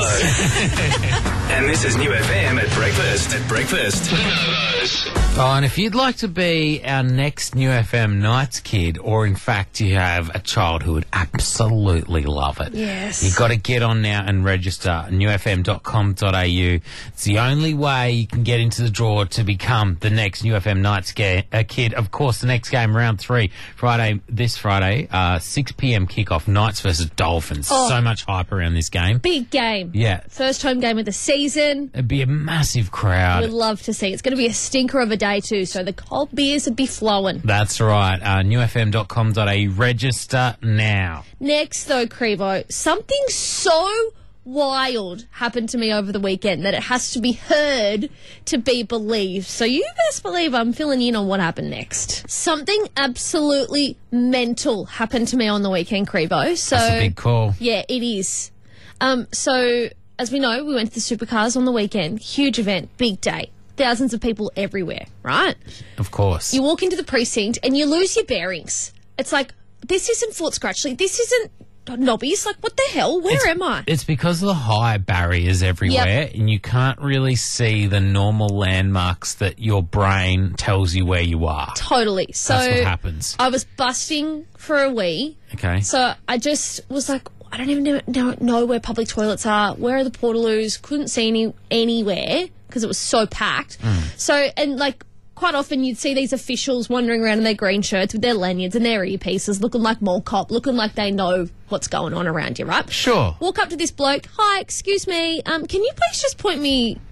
And this is New FM at breakfast. Oh, and if you'd like to be our next New FM Nights kid, or in fact you have a child who would absolutely love it, yes, you've got to get on now and register newfm.com.au. It's the only way you can get into the draw to become the next New FM Nights kid. Of course, the next game, round 3, this Friday, 6 p.m. kickoff, Knights versus Dolphins. Oh. So much hype around this game. Big game. Yeah. First home game of the season. It'd be a massive crowd. We'd love to see. It's going to be a stinker of a day too, so the cold beers would be flowing. That's right. Newfm.com.au. Register now. Next, though, Crevo, something so wild happened to me over the weekend that it has to be heard to be believed. So you best believe I'm filling in on what happened next. Something absolutely mental happened to me on the weekend, Crevo. So that's a big call. Yeah, it is. So as we know, we went to the Supercars on the weekend. Huge event, big day. Thousands of people everywhere, right? Of course. You walk into the precinct and you lose your bearings. It's like, this isn't Fort Scratchley. This isn't Nobby's. Like, what the hell? Where am I? It's because of the high barriers everywhere, and you can't really see the normal landmarks that your brain tells you where you are. Totally. So that's what happens. I was busting for a wee. Okay. So I just was like, I don't even know where public toilets are. Where are the portaloos? Couldn't see anywhere because it was so packed. So, and like, quite often you'd see these officials wandering around in their green shirts with their lanyards and their earpieces, looking like mall cop, looking like they know what's going on around you, right? Sure. Walk up to this bloke. Hi, excuse me. Can you please just point me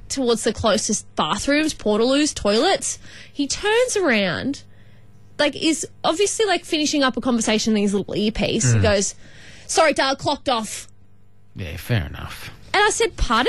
towards the closest bathrooms, portaloos, toilets. He turns around, like, is obviously, like, finishing up a conversation in his little earpiece. He goes, "Sorry, Dale, clocked off." Yeah, fair enough. And I said, "Pardon?"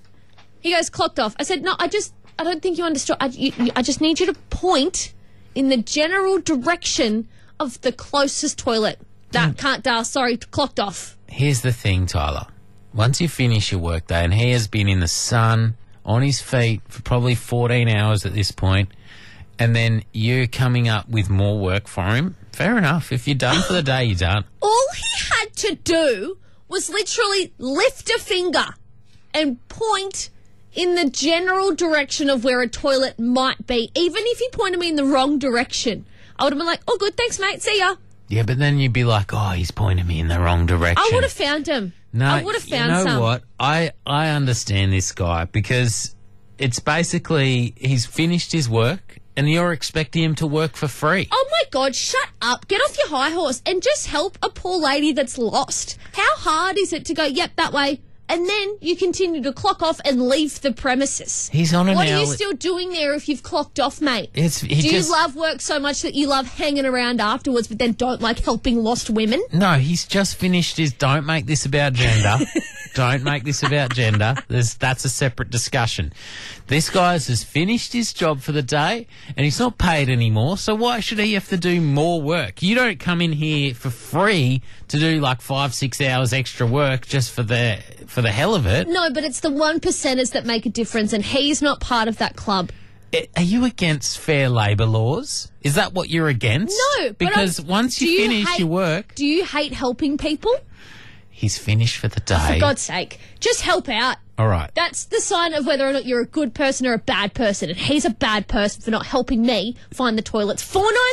He goes, "Clocked off." I said, "No, I don't think you understood. I just need you to point in the general direction of the closest toilet." That can't, Dale, sorry, clocked off. Here's the thing, Tyler. Once you finish your workday, and he has been in the sun, on his feet, for probably 14 hours at this point, and then you're coming up with more work for him, fair enough. If you're done for the day, you're done. All he had to do was literally lift a finger and point in the general direction of where a toilet might be. Even if he pointed me in the wrong direction, I would have been like, "Oh, good, thanks, mate, see ya." Yeah, but then you'd be like, "Oh, he's pointing me in the wrong direction." I would have found him. No, I would have found you know some. what? I understand this guy because it's basically he's finished his work and you're expecting him to work for free. Oh my God, shut up. Get off your high horse and just help a poor lady that's lost. How hard is it to go, "Yep, that way," and then you continue to clock off and leave the premises? He's on an What are hour. you still doing there if you've clocked off, mate? He Do you just- love work so much that you love hanging around afterwards but then don't like helping lost women? No, he's just finished his "don't make this about gender." Don't make this about gender. That's a separate discussion. This guy has finished his job for the day and he's not paid anymore, so why should he have to do more work? You don't come in here for free to do like 5-6 hours extra work just for the hell of it. No, but it's the 1%ers that make a difference and he's not part of that club. Are you against fair labour laws? Is that what you're against? No, but because once you finish your work, Do you hate helping people? he's finished for the day. For God's sake, just help out. All right. That's the sign of whether or not you're a good person or a bad person. And he's a bad person for not helping me find the toilets.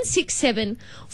4967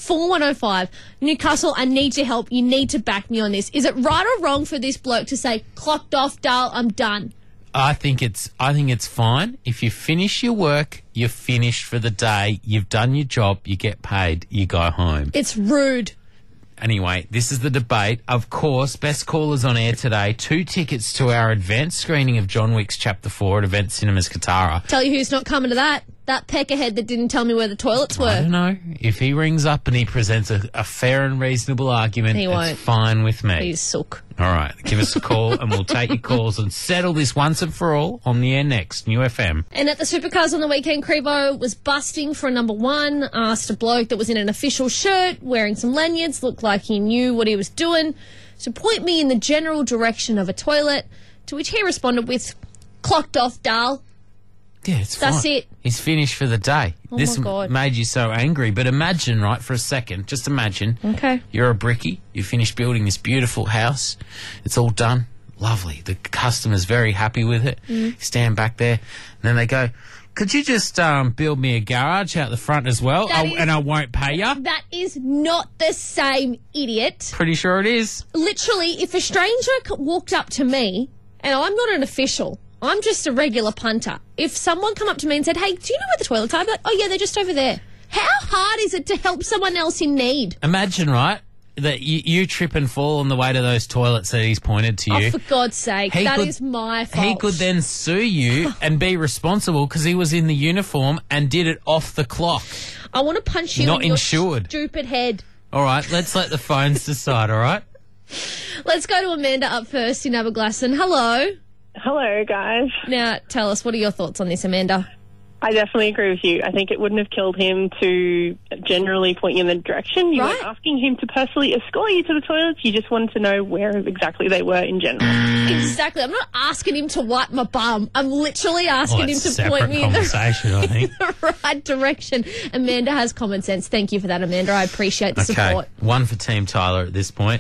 4105. Newcastle, I need your help. You need to back me on this. Is it right or wrong for this bloke to say, "Clocked off, Dale, I'm done"? I think it's fine. If you finish your work, you're finished for the day. You've done your job. You get paid. You go home. It's rude. Anyway, this is the debate. Of course, best callers on air today. 2 tickets to our advanced screening of John Wick's Chapter 4 at Event Cinemas Katara. Tell you who's not coming to that. That peckerhead that didn't tell me where the toilets were. I don't know. If he rings up and he presents a fair and reasonable argument, He won't. it's fine with me. He's sook. All right, give us a call and we'll take your calls and settle this once and for all on the air next. New FM. And at the Supercars on the weekend, Crevo was busting for a number one, asked a bloke that was in an official shirt, wearing some lanyards, looked like he knew what he was doing, to point me in the general direction of a toilet, to which he responded with, "Clocked off, Dal." Yeah, it's That's fine. it. He's finished for the day. Oh This my God. made you so angry, but imagine, right, for a second, just imagine. Okay. You're a brickie. You finished building this beautiful house. It's all done. Lovely. The customer's very happy with it. You stand back there, and then they go, "Could you just build me a garage out the front as well? And I won't pay you?" That is not the same, idiot. Pretty sure it is. Literally, if a stranger walked up to me, and I'm not an official, I'm just a regular punter. If someone come up to me and said, "Hey, do you know where the toilets are?" I'd be like, "Oh yeah, they're just over there." How hard is it to help someone else in need? Imagine, right, that you trip and fall on the way to those toilets that he's pointed to you. Oh, for God's sake, that is my fault. He could then sue you and be responsible because he was in the uniform and did it off the clock. I want to punch you Not in your insured. stupid head. All right, let's let the phones decide, all right? Let's go to Amanda up first in Aberglasslyn. Hello. Hello, guys. Now, tell us, what are your thoughts on this, Amanda? I definitely agree with you. I think it wouldn't have killed him to generally point you in the direction. You weren't asking him to personally escort you to the toilets. You just wanted to know where exactly they were in general. Exactly. I'm not asking him to wipe my bum. I'm literally asking him it's to a point me in conversation, I think. the right direction. Amanda has common sense. Thank you for that, Amanda. I appreciate the Okay, support. one for Team Tyler at this point.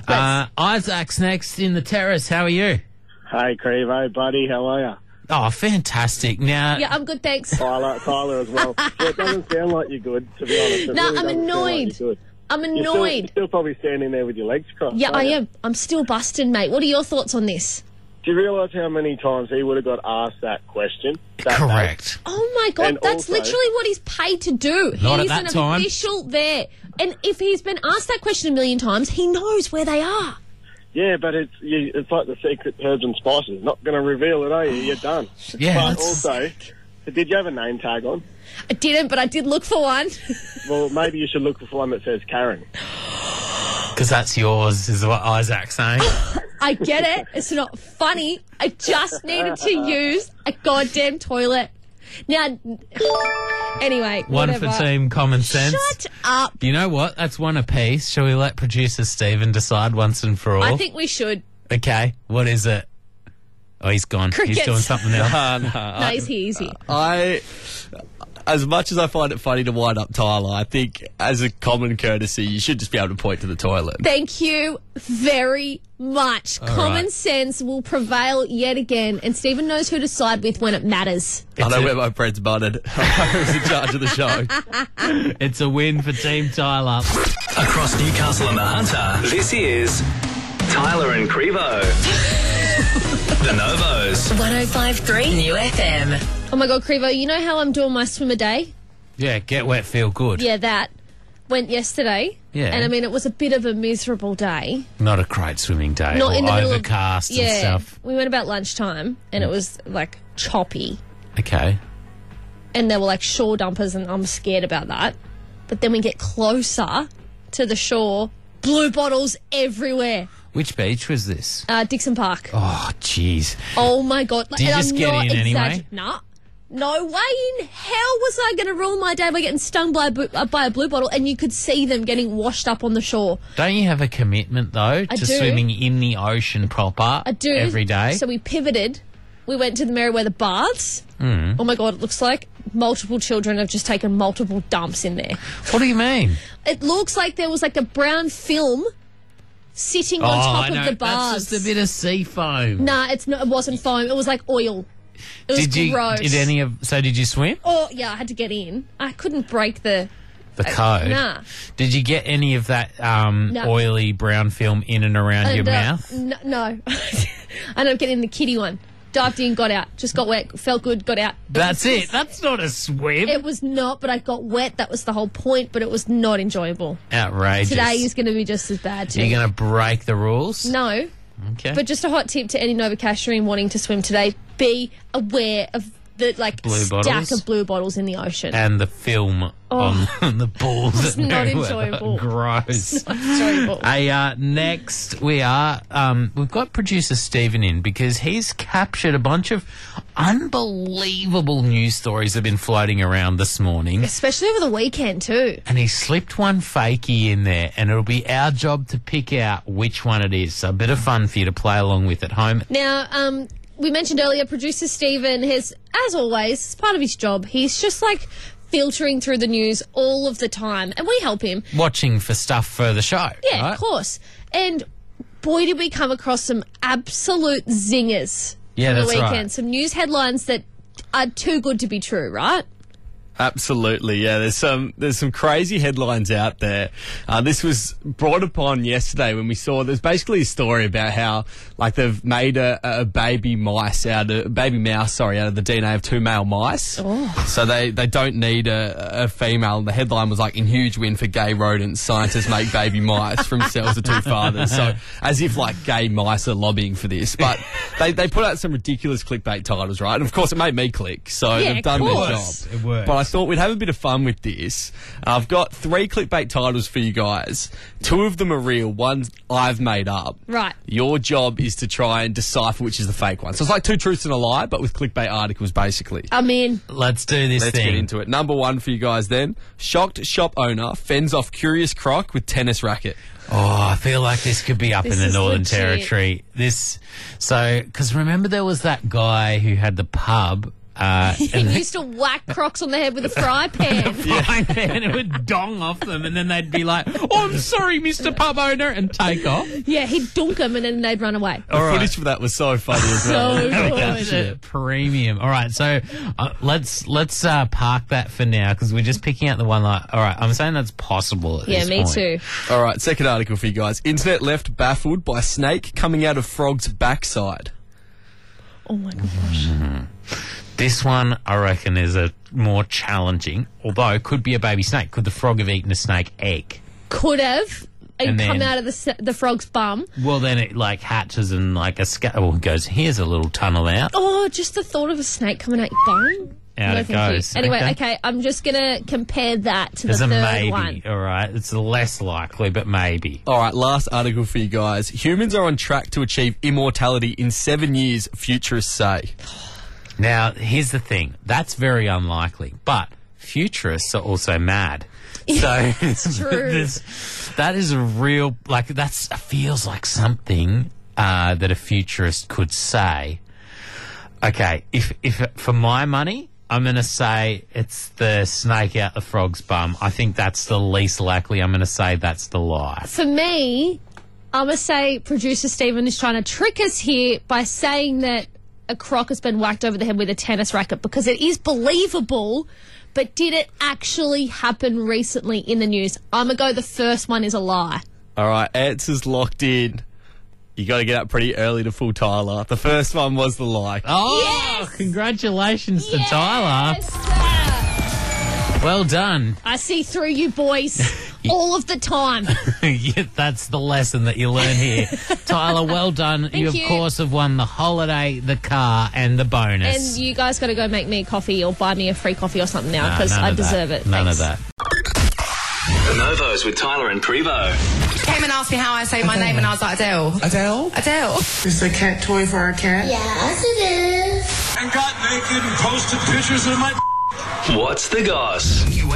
Isaac's next in the terrace. How are you? Hey, Crevo, buddy, how are you? Oh, fantastic. Now, Yeah, I'm good, thanks. Tyler as well. Yeah, it doesn't sound like you're good, to be honest. It No, really I'm doesn't sound like annoyed. you're good. I'm You're annoyed. still probably standing there with your legs crossed. Yeah, aren't I you? am. I'm still busting, mate. What are your thoughts on this? Do you realise how many times he would have got asked that question? Correct. Oh, my God. And That's also- literally what he's paid to do. Not at He's that an time. official there. And if he's been asked that question a million times, he knows where they are. Yeah, but it's like the secret herbs and spices. Not going to reveal it, are you? You're done. Yeah, But that's- also, did you have a name tag on? I didn't, but I did look for one. Well, maybe you should look for one that says Karen. Because that's yours, is what Isaac's saying. I get it. It's not funny. I just needed to use a goddamn toilet. Now, anyway, One whatever. for Team Common Sense. Shut up. You know what? That's one apiece. Shall we let producer Stephen decide once and for all? I think we should. Okay, what is it? Oh, he's gone. Crickets. He's doing something else. No, he's here, he's here. As much as I find it funny to wind up Tyler, I think as a common courtesy, you should just be able to point to the toilet. Thank you very much. All Common right. sense will prevail yet again, and Stephen knows who to side with when it matters. I know where my bread's buttered. I was in charge of the show. It's a win for Team Tyler. Across Newcastle and the Hunter, this is Tyler and Crevo. The Novos. 105.3 New FM. Oh my God, Crevo, you know how I'm doing my swim a day? Yeah, get wet, feel good. Yeah, that went yesterday. Yeah. And I mean, it was a bit of a miserable day. Not a great swimming day. Not or in the middle of overcast and yeah, stuff. we went about lunchtime, and it was like choppy, Okay. and there were like shore dumpers, and I'm scared about that. But then we get closer to the shore, blue bottles everywhere. Which beach was this? Dixon Park. Oh, jeez. Oh my God! Did you And just I'm get not in anyway? Nah. No way in hell was I going to ruin my day by getting stung by a blue bottle, and you could see them getting washed up on the shore. Don't you have a commitment, though, to do. swimming in the ocean proper I do. every day? So we pivoted. We went to the Merriweather baths. Mm. Oh my God, it looks like multiple children have just taken multiple dumps in there. What do you mean? It looks like there was like a brown film sitting on top of the baths. That's just a bit of sea foam. Nah, it wasn't foam. It was like oil. It was gross. Did you swim? Oh, yeah, I had to get in. I couldn't break the code? Nah. Did you get any of that oily brown film in and around your mouth? No. I ended up getting the kiddie one. Dived in, got out. Just got wet. Felt good, got out. That's it. That's not a swim. It was not, but I got wet. That was the whole point, but it was not enjoyable. Outrageous. Today is going to be just as bad, too. You're going to break the rules? No. Okay. But just a hot tip to any Novacasherine wanting to swim today, be aware of the Blue stack bottles? of blue bottles in the ocean. And the film on the balls. It's at not Merriweather. enjoyable. Gross. It's not enjoyable. Hey, next we've got producer Stephen in because he's captured a bunch of unbelievable news stories that have been floating around this morning. Especially over the weekend, too. And he slipped one fakie in there, and it'll be our job to pick out which one it is. So a bit of fun for you to play along with at home. Now, we mentioned earlier, producer Stephen has, as always, it's part of his job, he's just like filtering through the news all of the time, and we help him. Watching for stuff for the show. Yeah, right? of course. And boy, did we come across some absolute zingers Yeah, on the that's weekend. right. Some news headlines that are too good to be true, right? Absolutely, yeah. There's some crazy headlines out there. This was brought upon yesterday when we saw there's basically a story about how like they've made a baby mouse out of the DNA of two male mice. Oh. So they don't need a female. The headline was like, "In huge win for gay rodents, scientists make baby mice from cells of two fathers." So as if like gay mice are lobbying for this, but they put out some ridiculous clickbait titles, right? And of course it made me click. So Yeah, they've done of their course. job. It works. But I thought we'd have a bit of fun with this. I've got 3 clickbait titles for you guys. 2 of them are real. One's I've made up. Right. Your job is to try and decipher which is the fake one. So it's like 2 truths and a lie, but with clickbait articles, basically. I'm in. Let's do this Let's thing. get into it. Number 1 for you guys then. Shocked shop owner fends off curious croc with tennis racket. Oh, I feel like this could be up This in the is Northern legit. Territory. Because remember there was that guy who had the pub. He And used to whack Crocs on the head with a fry pan. frying pan, it would dong off them, and then they'd be like, "Oh, I'm sorry, Mr. Pub Owner," and take off. Yeah, he'd dunk them and then they'd run away. The footage for that was so funny as well. So good. That's a premium. All right, so let's park that for now because we're just picking out the one. All right, I'm saying that's possible. At Yeah, this me point. too. All right, second article for you guys. Internet left baffled by snake coming out of frog's backside. Oh my gosh. This one, I reckon, is a more challenging, although it could be a baby snake. Could the frog have eaten a snake egg? Could have. and then, come out of the frog's bum. Well, then it like hatches and like goes, here's a little tunnel out. Oh, just the thought of a snake coming out your bum. Out No, it thank goes. you. Anyway, okay, I'm just going to compare that to There's the a third maybe, one. all right? It's less likely, but maybe. All right, last article for you guys. Humans are on track to achieve immortality in 7 years, futurists say. Now, here's the thing. That's very unlikely, but futurists are also mad. So It's true. that is a real, like, feels like something that a futurist could say. Okay, if for my money, I'm going to say it's the snake out the frog's bum. I think that's the least likely. I'm going to say that's the lie. For me, I'm going to say producer Stephen is trying to trick us here by saying that a croc has been whacked over the head with a tennis racket, because it is believable, but did it actually happen recently in the news? I'm going to go the first one is a lie. All right, answers locked in. You got to get up pretty early to fool Tyler. The first one was the lie. Oh, Yes! Congratulations to Tyler. Well done. I see through you boys all of the time. Yeah, that's the lesson that you learn here. Tyler, well done. You, of you. course, have won the holiday, the car, and the bonus. And you guys got to go make me a coffee or buy me a free coffee or something now, Nah, because none I of that. deserve it. None Thanks. of that. The Novos with Tyler and Prevo. Came and asked me how I say my name, and I was like, Adele. Adele? Adele. Is the cat toy for our cat? Yes, it is. And got naked and posted pictures of my What's the goss? New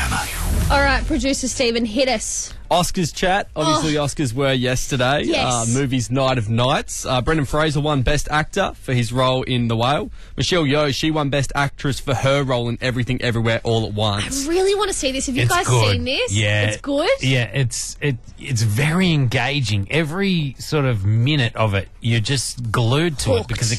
FM. All right, producer Stephen, hit us. Oscars chat. Obviously, the Oscars were yesterday. Yes. Movies Night of Nights. Brendan Fraser won Best Actor for his role in The Whale. Michelle Yeoh, she won Best Actress for her role in Everything Everywhere All at Once. I really want to see this. Have you It's guys good. seen this? Yeah. It's good? Yeah, it's very engaging. Every sort of minute of it, you're just glued to it Hooked. because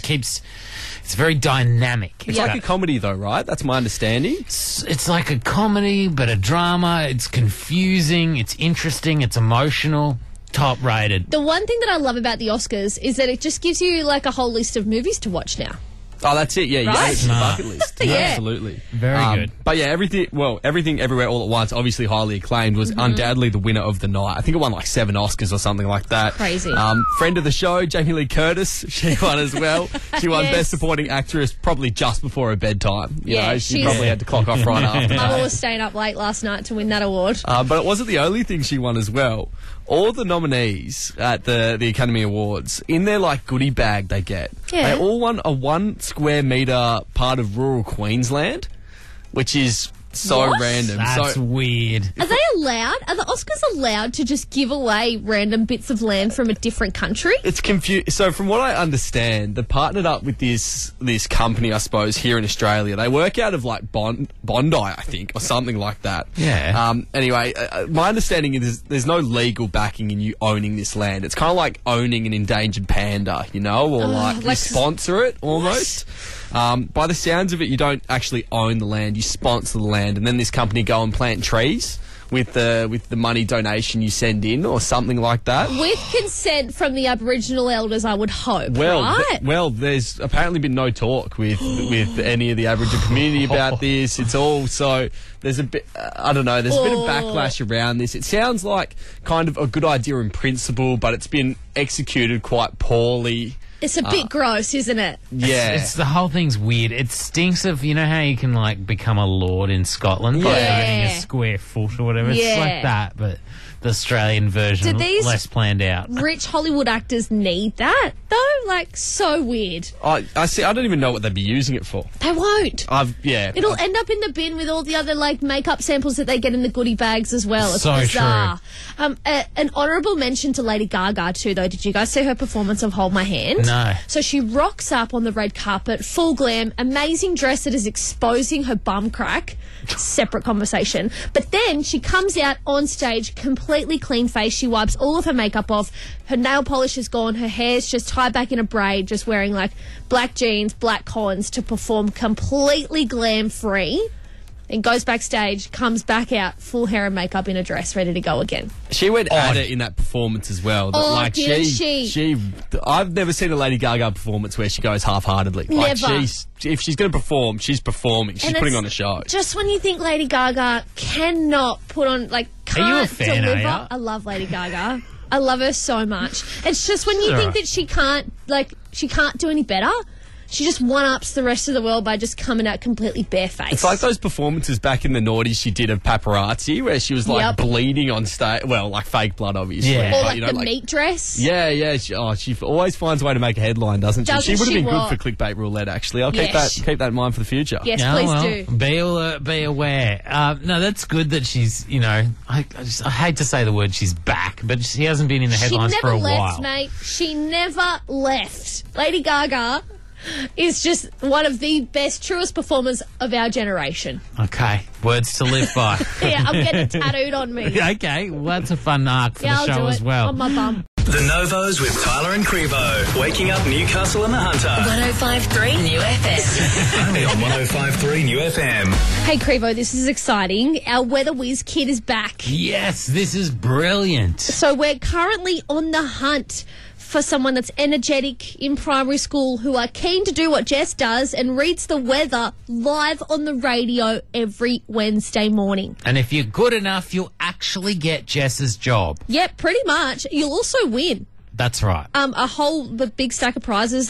it's very dynamic. It's like a comedy, though, right? That's my understanding. It's like a comedy, but a drama. It's confusing. It's interesting. It's emotional. Top rated. The one thing that I love about the Oscars is that it just gives you like a whole list of movies to watch now. Oh, that's it. Yeah, you Right? add it to the Smart. bucket list. Yeah. Absolutely. Very good. But yeah, Everything Everywhere All at Once, obviously highly acclaimed, was undoubtedly the winner of the night. I think it won like 7 Oscars or something like that. Crazy. Friend of the show, Jamie Lee Curtis, she won as well. She won Yes. Best Supporting Actress probably just before her bedtime. You Yeah, know, she she's- probably had to clock off right after I that. was staying up late last night to win that award. But it wasn't the only thing she won as well. All the nominees at the Academy Awards, in their like goodie bag they get, Yeah. they all won a 1 square metre part of rural Queensland, which is so What? random. That's So weird. Are they allowed? Are the Oscars allowed to just give away random bits of land from a different country? it's confused. So from what I understand, they partnered up with this company, I suppose, here in Australia. They work out of like Bondi, I think, or something like that. Yeah. Anyway, my understanding is there's no legal backing in you owning this land. It's kind of like owning an endangered panda, you know, or like you like- sponsor it almost. By the sounds of it, you don't actually own the land; you sponsor the land, and then this company go and plant trees with the money donation you send in, or something like that. With consent from the Aboriginal elders, I would hope, Well, right? there's apparently been no talk with any of the Aboriginal community about this. It's all so there's a bit I don't know. There's a bit of backlash around this. It sounds like kind of a good idea in principle, but it's been executed quite poorly. It's a bit gross, isn't it? Yeah, It's the whole thing's weird. It stinks of, you know how you can like become a lord in Scotland by Yeah. having a square foot or whatever? Yeah. It's like that, but the Australian version, Do these- less planned out. Rich Hollywood actors need that, though? Like, so weird. I see. I don't even know what they'd be using it for. They won't. It'll end up in the bin with all the other like makeup samples that they get in the goodie bags as well. It's So bizarre. An honourable mention to Lady Gaga too, though. Did you guys see her performance of Hold My Hand? No. So she rocks up on the red carpet, full glam, amazing dress that is exposing her bum crack. Separate conversation. But then she comes out on stage completely clean faced. She wipes all of her makeup off. Her nail polish is gone. Her hair's just tied back in a braid, just wearing like black jeans, black Collins to perform completely glam free. And goes backstage, comes back out, full hair and makeup in a dress, ready to go again. She went at it in that performance as well. That, Oh, like didn't she? I've never seen a Lady Gaga performance where she goes half-heartedly. Like Never. if she's going to perform, she's performing. She's And putting it's on a show. Just when you think Lady Gaga cannot put on, like, Are you a can't fan, deliver. are you? I love Lady Gaga. I love her so much. It's just when you All think right. that she can't do any better, she just one-ups the rest of the world by just coming out completely barefaced. It's like those performances back in the noughties she did of Paparazzi, where she was like Yep. bleeding on stage. Well, like fake blood, obviously. Yeah. Or but, like you know, the meat dress. Yeah. She always finds a way to make a headline, doesn't she? Doesn't She would have she been good what? for clickbait roulette. Actually, I'll Yes. keep that in mind for the future. Yes, Oh, please well, do. Be aware. No, that's good that she's, I hate to say the word she's back, but she hasn't been in the She headlines for never a left, while. mate. She never left. Lady Gaga is just one of the best, truest performers of our generation. Okay, words to live by. Yeah, I'm getting it tattooed on me. Okay, well, that's a fun arc for Yeah, the I'll show do as it well. on my bum. The Novos with Tyler and Crevo. Waking up Newcastle and the Hunter. 105.3 New FM. Only on 105.3 New FM. Hey, Crevo, this is exciting. Our Weather Whiz kid is back. Yes, this is brilliant. So we're currently on the hunt for someone that's energetic in primary school who are keen to do what Jess does and reads the weather live on the radio every Wednesday morning. And if you're good enough, you'll actually get Jess's job. Yep, pretty much. You'll also win That's right. a big stack of prizes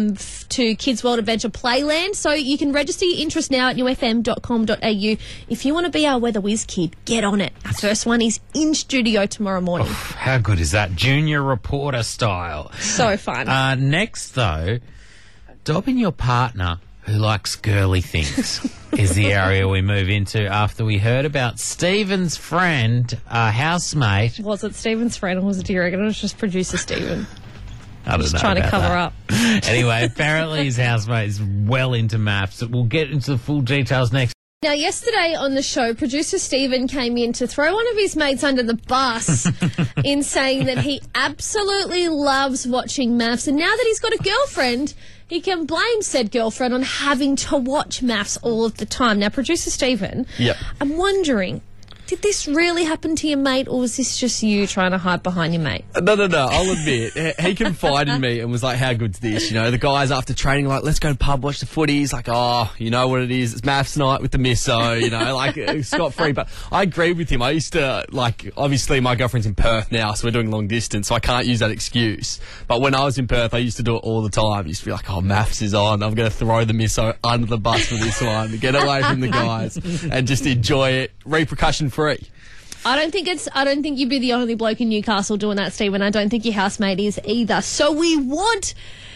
to Kids World Adventure Playland. So you can register your interest now at newfm.com.au. If you want to be our Weather Whiz kid, get on it. Our first one is in studio tomorrow morning. How good is that? Junior reporter style. So fun. Next, though, dobbing your partner who likes girly things is the area we move into after we heard about Stephen's friend, housemate. Was it Stephen's friend or was it, do you reckon it was just producer Stephen? I don't Just know trying to about cover that. up. Anyway, apparently his housemate is well into maths. We'll get into the full details next. Now, yesterday on the show, producer Stephen came in to throw one of his mates under the bus in saying that he absolutely loves watching maths. And now that he's got a girlfriend, he can blame said girlfriend on having to watch maths all of the time. Now, producer Stephen, Yep. I'm wondering, did this really happen to your mate, or was this just you trying to hide behind your mate? No. I'll admit, he confided in me and was like, how good's this? You know, the guys after training, like, let's go to the pub, watch the footy. He's like, oh, you know what it is? It's maths night with the misso, you know, like, scot-free. But I agree with him. I used to, like, obviously my girlfriend's in Perth now, so we're doing long distance, so I can't use that excuse. But when I was in Perth, I used to do it all the time. I used to be like, oh, maths is on. I'm going to throw the misso under the bus for this one, get away from the guys and just enjoy it, repercussion-free. I don't think you'd be the only bloke in Newcastle doing that, Stephen. I don't think your housemate is either. So we want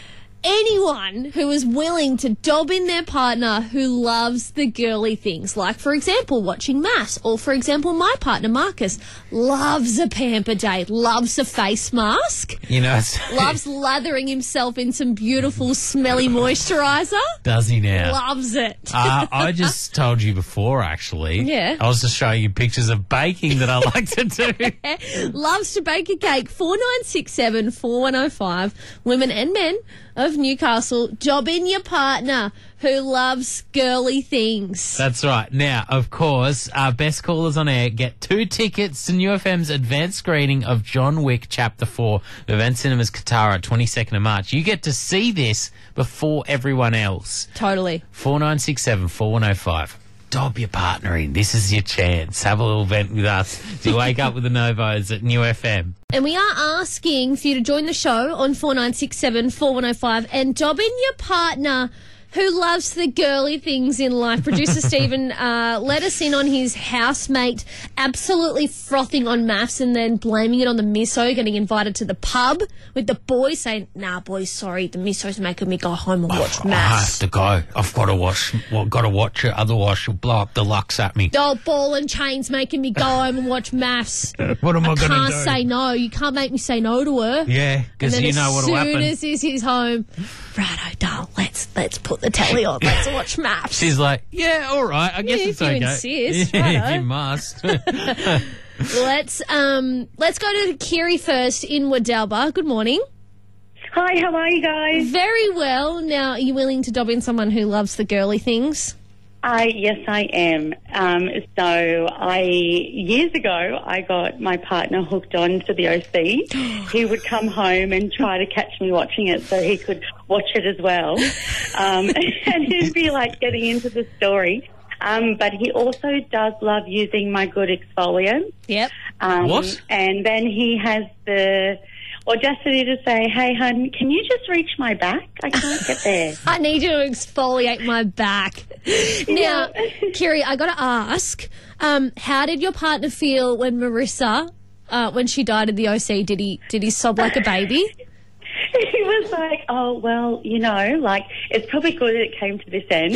anyone who is willing to dob in their partner who loves the girly things. Like, for example, watching maths. Or, for example, my partner, Marcus, loves a pamper day, loves a face mask, You know, loves lathering himself in some beautiful, smelly moisturiser. does he now? Loves it. I just told you before, actually. Yeah. I was just showing you pictures of baking that I like to do. Loves to bake a cake. 4967 4105. Women and men of Newcastle, job in your partner who loves girly things. That's right. Now, of course, our best callers on air get 2 tickets to New FM's advanced screening of John Wick Chapter 4, Event Cinemas Katara, 22nd of March. You get to see this before everyone else. Totally. 4967 4105. Dob your partner in. This is your chance. Have a little vent with us. Do you wake up with the Novos at New FM? And we are asking for you to join the show on 4967 4105 and dob in your partner who loves the girly things in life. Producer Stephen let us in on his housemate absolutely frothing on maths and then blaming it on the misso, getting invited to the pub with the boys saying, nah, boys, sorry, the misso's making me go home and watch I have maths. to go. I've got to watch. Well, got to watch it. Otherwise, she'll blow up the lux at me. Oh, ball and chains making me go home and watch maths. What am I going to do? Can't say no. You can't make me say no to her. Yeah, because you know what'll happen. As soon as he's home, righto, doll, let's put the telly on. Let's watch maths. She's like, yeah, all right. I guess Yeah, it's if you okay. insist, Yeah, righto. if you must. Let's go to Kiri first in Wadalba. Good morning. Hi, how are you guys? Very well. Now, are you willing to dob in someone who loves the girly things? Yes, I am. Years ago, I got my partner hooked on to the OC. He would come home and try to catch me watching it so he could watch it as well. And he'd be like getting into the story. But he also does love using my good exfoliant. Yep. What? And then he has the audacity to say, hey, hun, can you just reach my back? I can't get there. I need you to exfoliate my back. Now, Kiri, I got to ask, how did your partner feel when Marissa, when she died in the OC, did he sob like a baby? He was like, oh, well, you know, like, it's probably good it came to this end.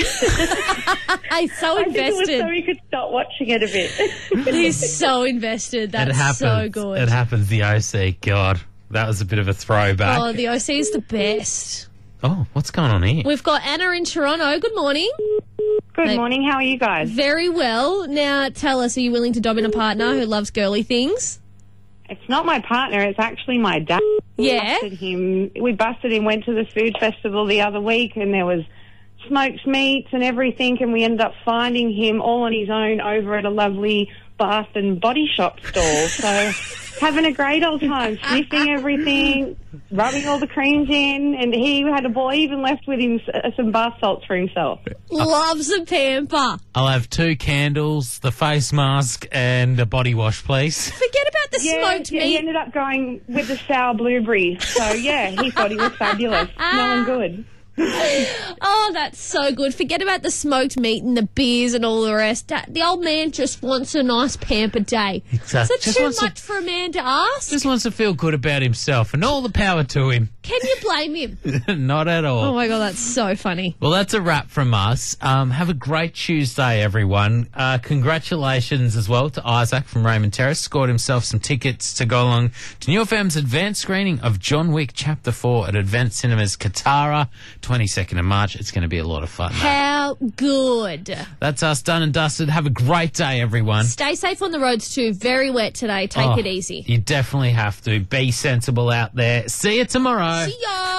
He's so invested. I think it was so he could stop watching it a bit. He's so invested. That's it happens. so good. It happens, the OC. God, that was a bit of a throwback. Oh, the OC is the best. Oh, what's going on here? We've got Anna in Toronto. Good morning. Good morning. How are you guys? Very well. Now, tell us, are you willing to dob in a partner who loves girly things? It's not my partner. It's actually my dad. Yeah. We busted him, went to the food festival the other week, and there was smoked meats and everything, and we ended up finding him all on his own over at a lovely Bath and Body Shop store. So having a great old time, sniffing everything, rubbing all the creams in, and he had a boy even left with him some bath salts for himself. Loves a pamper. I'll have 2 candles, the face mask, and a body wash, please. Forget about the smoked meat. He ended up going with the sour blueberries. So, yeah, he thought he was fabulous. Smelling good. Oh, that's so good. Forget about the smoked meat and the beers and all the rest. The old man just wants a nice pampered day. Exactly. Is it too much for a man to ask? Just wants to feel good about himself, and all the power to him. Can you blame him? Not at all. Oh, my God, that's so funny. Well, that's a wrap from us. Have a great Tuesday, everyone. Congratulations as well to Isaac from Raymond Terrace. Scored himself some tickets to go along to New FM's advanced screening of John Wick Chapter 4 at Advanced Cinemas Katara, 22nd of March. It's going to be a lot of fun. How good. That's us done and dusted. Have a great day, everyone. Stay safe on the roads too. Very wet today. Take it easy. You definitely have to. Be sensible out there. See you tomorrow. See ya.